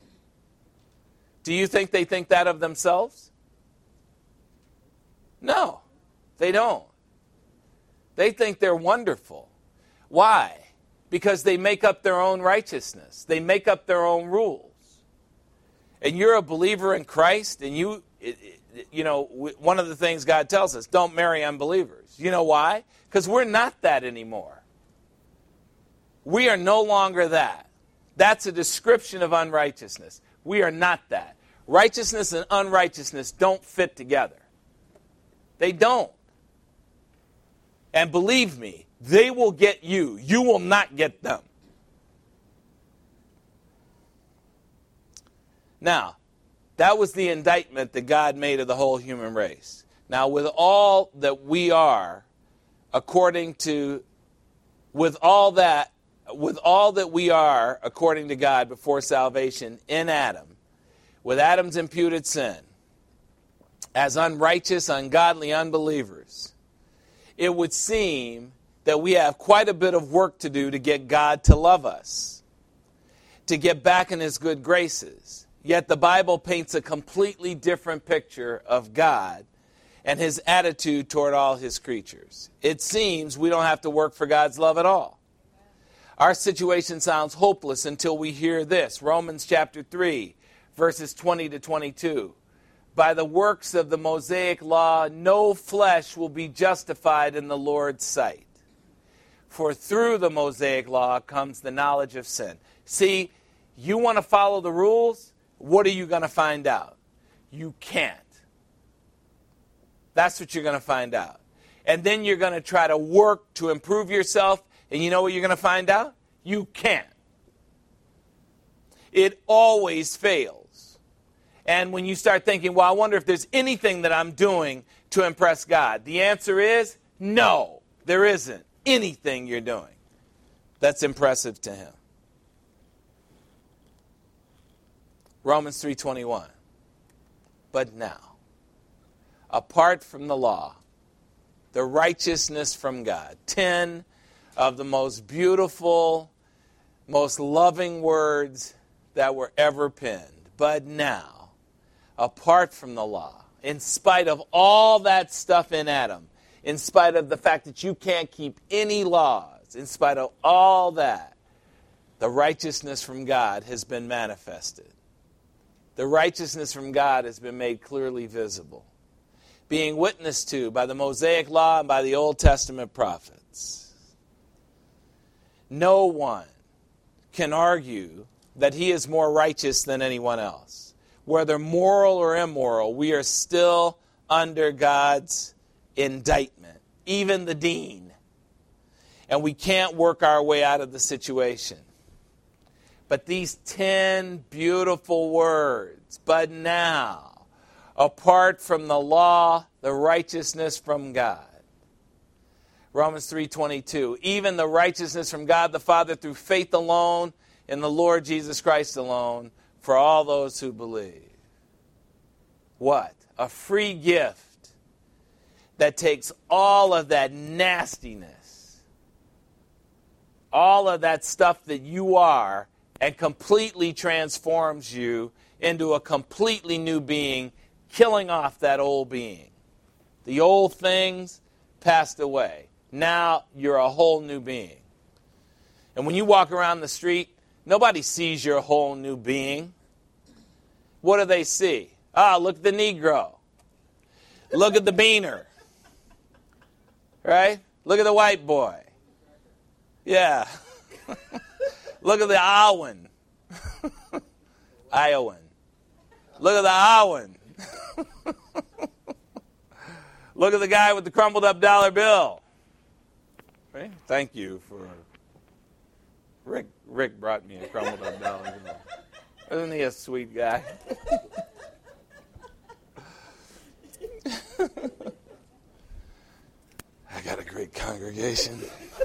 Do you think they think that of themselves? No, they don't. They think they're wonderful. Why? Because they make up their own righteousness. They make up their own rules. And you're a believer in Christ, and you know, one of the things God tells us, don't marry unbelievers. You know why? Because we're not that anymore. We are no longer that. That's a description of unrighteousness. We are not that. Righteousness and unrighteousness don't fit together. They don't. And believe me, they will get you. You will not get them. Now, that was the indictment that God made of the whole human race. Now, with all that we are, according to God before salvation in Adam, with Adam's imputed sin, as unrighteous, ungodly unbelievers, it would seem that we have quite a bit of work to do to get God to love us, to get back in His good graces. Yet the Bible paints a completely different picture of God and His attitude toward all His creatures. It seems we don't have to work for God's love at all. Our situation sounds hopeless until we hear this. Romans chapter 3, verses 20 to 22. By the works of the Mosaic law, no flesh will be justified in the Lord's sight. For through the Mosaic law comes the knowledge of sin. See, you want to follow the rules? What are you going to find out? You can't. That's what you're going to find out. And then you're going to try to work to improve yourself, and you know what you're going to find out? You can't. It always fails. And when you start thinking, well, I wonder if there's anything that I'm doing to impress God, the answer is no, there isn't anything you're doing that's impressive to Him. Romans 3:21. But now, apart from the law, the righteousness from God. 10 of the most beautiful, most loving words that were ever penned. But now, apart from the law, in spite of all that stuff in Adam, in spite of the fact that you can't keep any laws, in spite of all that, the righteousness from God has been manifested. The righteousness from God has been made clearly visible, being witnessed to by the Mosaic Law and by the Old Testament prophets. No one can argue that he is more righteous than anyone else. Whether moral or immoral, we are still under God's indictment, even the dean. And we can't work our way out of the situation. But these 10 beautiful words, but now, apart from the law, the righteousness from God. Romans 3:22, even the righteousness from God the Father through faith alone in the Lord Jesus Christ alone for all those who believe. What? A free gift that takes all of that nastiness, all of that stuff that you are, and completely transforms you into a completely new being, killing off that old being. The old things passed away. Now you're a whole new being. And when you walk around the street, nobody sees you're a whole new being. What do they see? Look at the Negro. Look at the beaner. Right? Look at the white boy. Yeah. Look at the Iowan. Iowan. Look at the Iowan. Look at the guy with the crumpled up dollar bill. Right? Thank you for... Rick brought me a crumpled up dollar bill. Isn't he a sweet guy? I got a great congregation.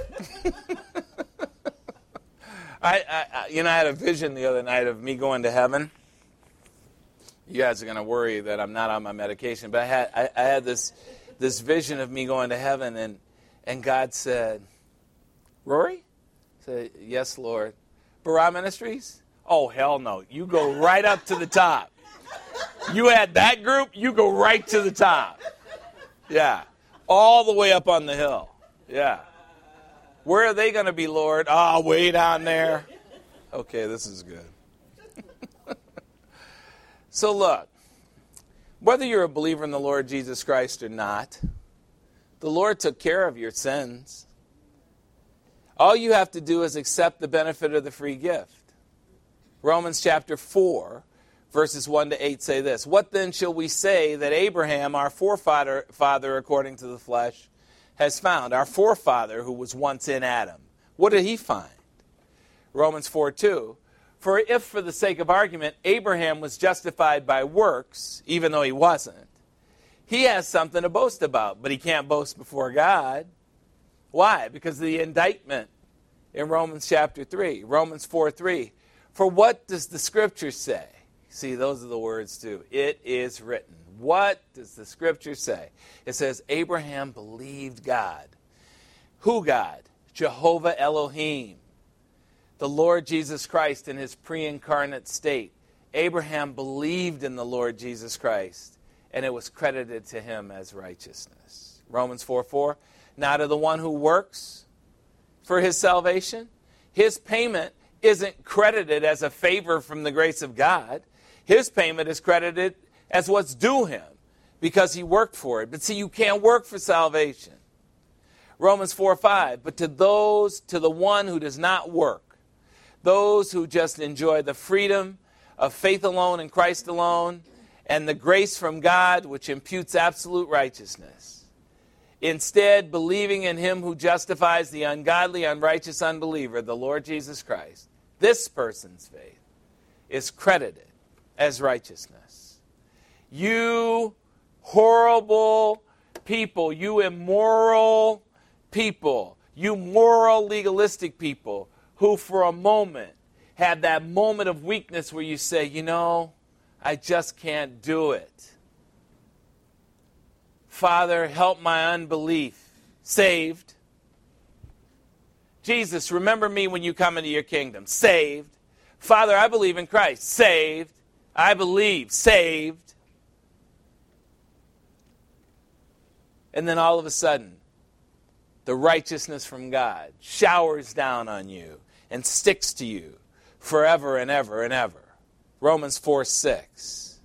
I had a vision the other night of me going to heaven. You guys are going to worry that I'm not on my medication, but I had this vision of me going to heaven, and God said, Rory? I said, yes, Lord. Barah Ministries? Oh, hell no. You go right up to the top. You had that group, you go right to the top. Yeah. All the way up on the hill. Yeah. Where are they going to be, Lord? Way down there. Okay, this is good. So look, whether you're a believer in the Lord Jesus Christ or not, the Lord took care of your sins. All you have to do is accept the benefit of the free gift. Romans chapter 4, verses 1 to 8 say this. What then shall we say that Abraham, our forefather according to the flesh, has found? Our forefather who was once in Adam. What did he find? Romans 4:2. For if, for the sake of argument, Abraham was justified by works, even though he wasn't, he has something to boast about, but he can't boast before God. Why? Because of the indictment in Romans chapter 3. Romans 4:3. For what does the Scripture say? See, those are the words too. It is written. What does the Scripture say? It says, Abraham believed God. Who God? Jehovah Elohim. The Lord Jesus Christ in his pre-incarnate state. Abraham believed in the Lord Jesus Christ, and it was credited to him as righteousness. Romans 4:4. Now to the one who works for his salvation, his payment isn't credited as a favor from the grace of God. His payment is credited as what's due him because he worked for it. But see, you can't work for salvation. Romans 4:5. But to the one who does not work, those who just enjoy the freedom of faith alone in Christ alone and the grace from God which imputes absolute righteousness, instead believing in him who justifies the ungodly, unrighteous unbeliever, the Lord Jesus Christ, this person's faith is credited as righteousness. You horrible people, you immoral people, you moral legalistic people who for a moment had that moment of weakness where you say, I just can't do it. Father, help my unbelief. Saved. Jesus, remember me when you come into your kingdom. Saved. Father, I believe in Christ. Saved. I believe. Saved. And then all of a sudden, the righteousness from God showers down on you and sticks to you forever and ever and ever. Romans 4:6.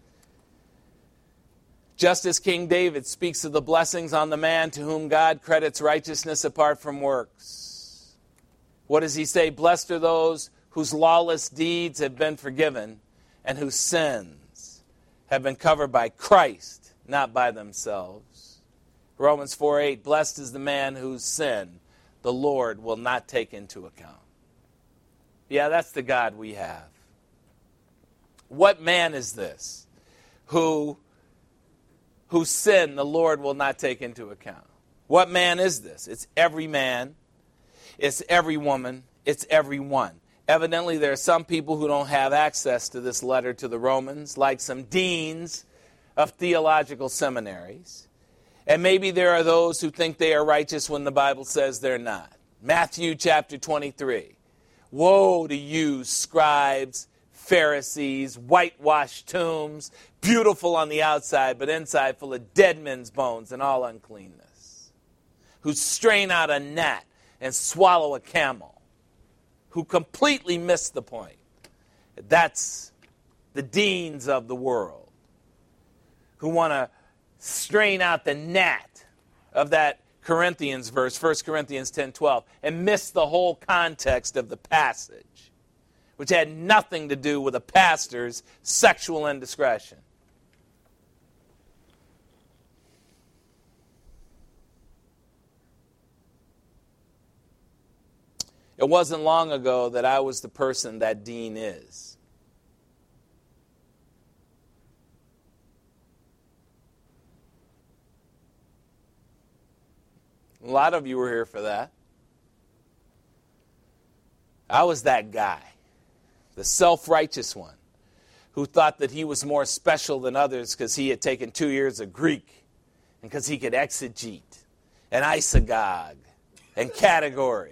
Just as King David speaks of the blessings on the man to whom God credits righteousness apart from works. What does he say? Blessed are those whose lawless deeds have been forgiven and whose sins have been covered by Christ, not by themselves. Romans 4:8, blessed is the man whose sin the Lord will not take into account. Yeah, that's the God we have. What man is this whose sin the Lord will not take into account? What man is this? It's every man. It's every woman. It's everyone. Evidently, there are some people who don't have access to this letter to the Romans, like some deans of theological seminaries. And maybe there are those who think they are righteous when the Bible says they're not. Matthew chapter 23. Woe to you, scribes, Pharisees, whitewashed tombs, beautiful on the outside, but inside full of dead men's bones and all uncleanness, who strain out a gnat and swallow a camel, who completely miss the point. That's the deans of the world, who want to strain out the gnat of that Corinthians verse, 1 Corinthians 10:12, and miss the whole context of the passage, which had nothing to do with a pastor's sexual indiscretion. It wasn't long ago that I was the person that dean is. A lot of you were here for that. I was that guy, the self-righteous one, who thought that he was more special than others because he had taken 2 years of Greek and because he could exegete and isagogue and category.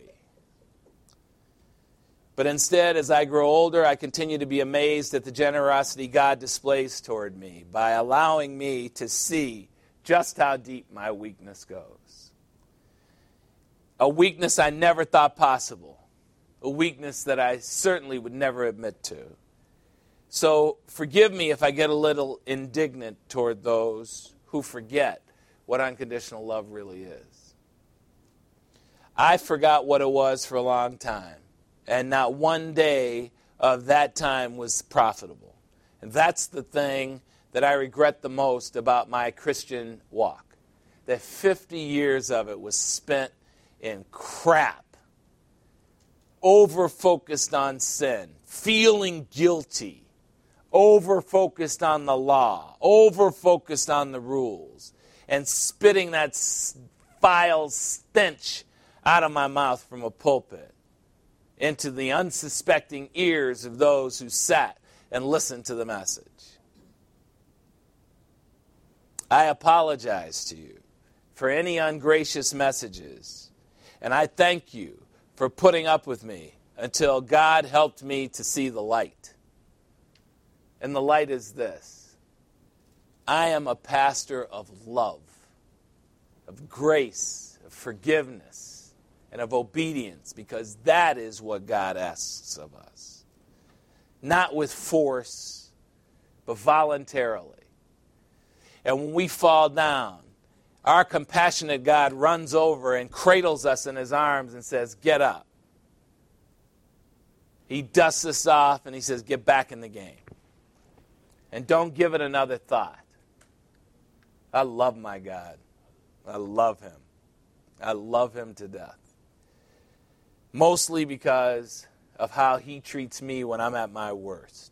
But instead, as I grow older, I continue to be amazed at the generosity God displays toward me by allowing me to see just how deep my weakness goes. A weakness I never thought possible. A weakness that I certainly would never admit to. So forgive me if I get a little indignant toward those who forget what unconditional love really is. I forgot what it was for a long time, and not one day of that time was profitable. And that's the thing that I regret the most about my Christian walk. That 50 years of it was spent in crap, over-focused on sin, feeling guilty, over-focused on the law, over-focused on the rules, and spitting that vile stench out of my mouth from a pulpit into the unsuspecting ears of those who sat and listened to the message. I apologize to you for any ungracious messages, and I thank you for putting up with me until God helped me to see the light. And the light is this: I am a pastor of love, of grace, of forgiveness, and of obedience, because that is what God asks of us. Not with force, but voluntarily. And when we fall down, our compassionate God runs over and cradles us in his arms and says, get up. He dusts us off and he says, get back in the game. And don't give it another thought. I love my God. I love him. I love him to death. Mostly because of how he treats me when I'm at my worst.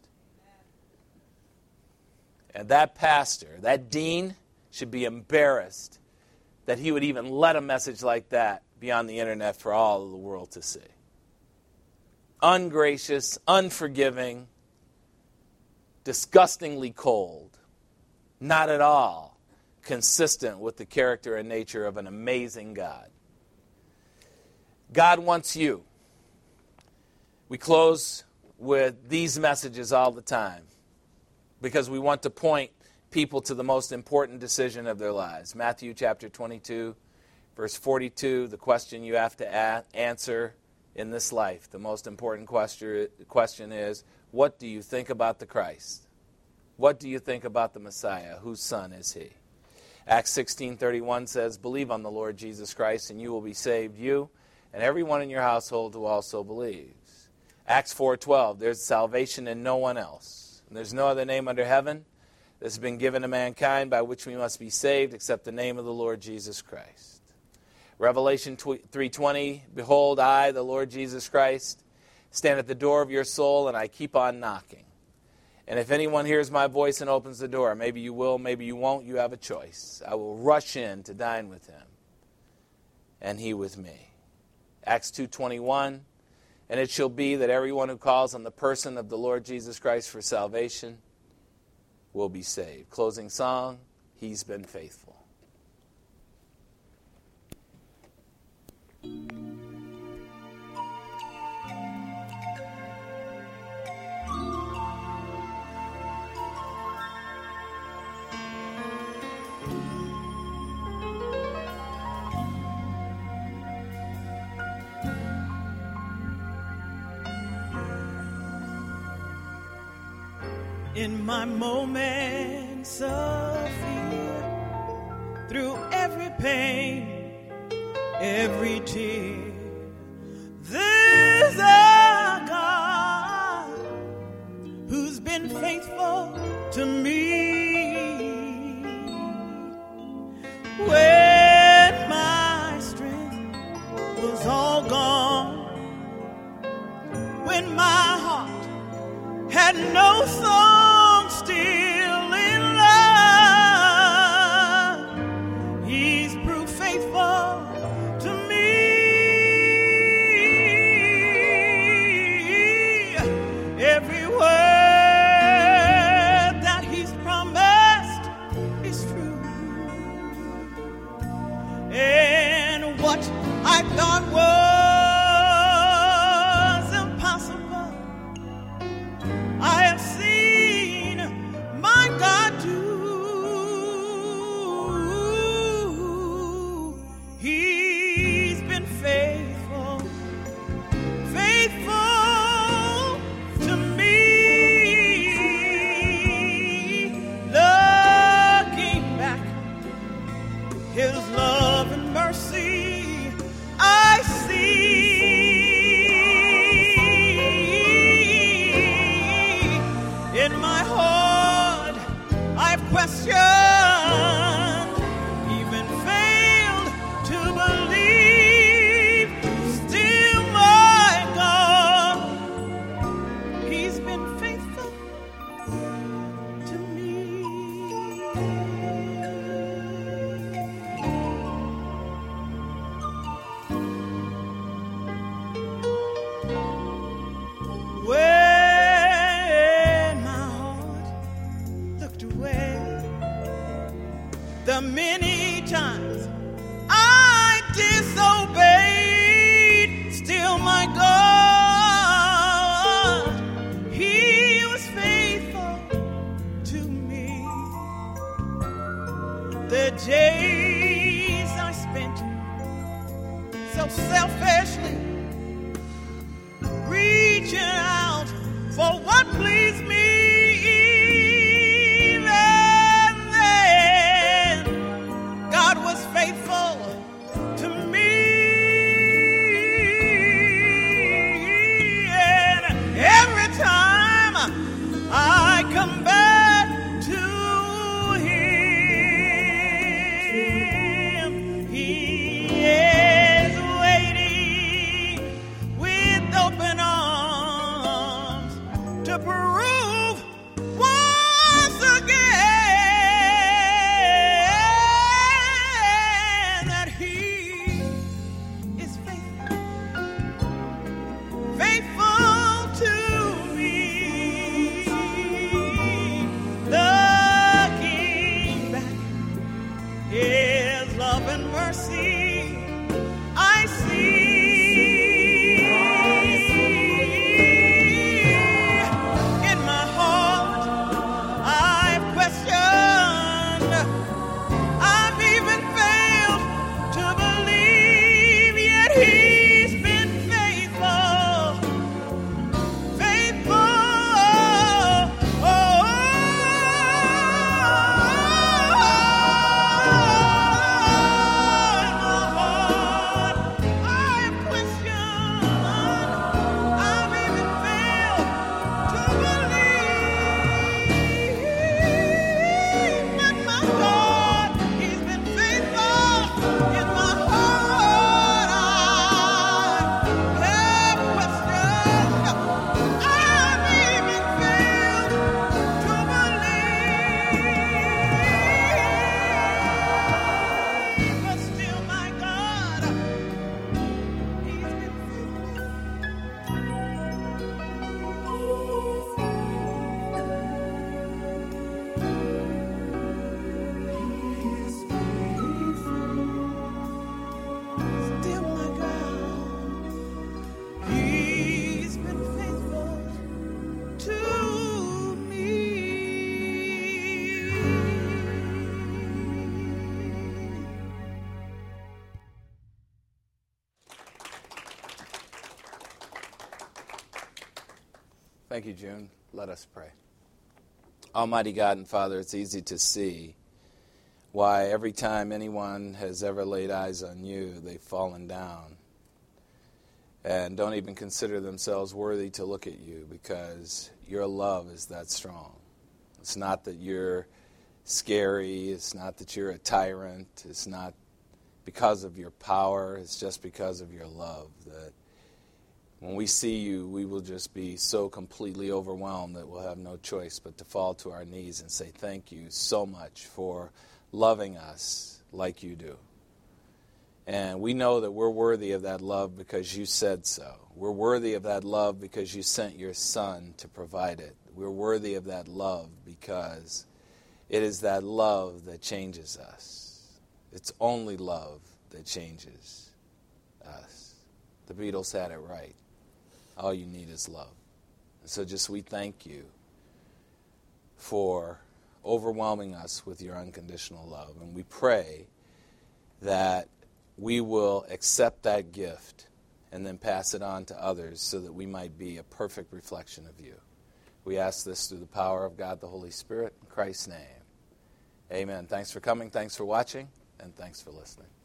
And that pastor, that dean, should be embarrassed that he would even let a message like that be on the internet for all of the world to see. Ungracious, unforgiving, disgustingly cold. Not at all consistent with the character and nature of an amazing God. God wants you. We close with these messages all the time because we want to point people to the most important decision of their lives. Matthew chapter 22, verse 42, the question you have to answer in this life, the most important question is, what do you think about the Christ? What do you think about the Messiah? Whose son is he? Acts 16:31 says, believe on the Lord Jesus Christ and you will be saved, you and everyone in your household who also believes. Acts 4:12, there's salvation in no one else. And there's no other name under heaven that has been given to mankind by which we must be saved except the name of the Lord Jesus Christ. Revelation 3:20, behold, I, the Lord Jesus Christ, stand at the door of your soul and I keep on knocking. And if anyone hears my voice and opens the door, maybe you will, maybe you won't, you have a choice. I will rush in to dine with him and he with me. Acts 2:21, and it shall be that everyone who calls on the person of the Lord Jesus Christ for salvation will be saved. Closing song, He's Been Faithful. In my moments of fear, through every pain, every tear, there's a God who's been faithful to me. When my strength was all gone, when my heart had no song, still in love, He's proved faithful to me. Every word that He's promised is true, and what I thought was impossible, I have seen my God do. He's been faithful, faithful to me. Looking back, His love and mercy I see. In my heart I've questioned, even failed to believe. Still my God, He's been faithful to me. When my heart looked away, the many times I disobeyed, still my God, He was faithful to me. The days I spent so selfishly reaching out for what pleased me, even then God was faithful to me. And every time I come back to Him, He is waiting with open arms to prove once again that He and mercy I see. In my heart, I've questioned. I've even failed to believe, yet He's been faithful. Faithful. Thank you, June. Let us pray. Almighty God and Father, it's easy to see why every time anyone has ever laid eyes on you, they've fallen down and don't even consider themselves worthy to look at you, because your love is that strong. It's not that you're scary. It's not that you're a tyrant. It's not because of your power. It's just because of your love that when we see you, we will just be so completely overwhelmed that we'll have no choice but to fall to our knees and say thank you so much for loving us like you do. And we know that we're worthy of that love because you said so. We're worthy of that love because you sent your Son to provide it. We're worthy of that love because it is that love that changes us. It's only love that changes us. The Beatles had it right. All you need is love. And so just we thank you for overwhelming us with your unconditional love. And we pray that we will accept that gift and then pass it on to others so that we might be a perfect reflection of you. We ask this through the power of God the Holy Spirit, in Christ's name. Amen. Thanks for coming, thanks for watching, and thanks for listening.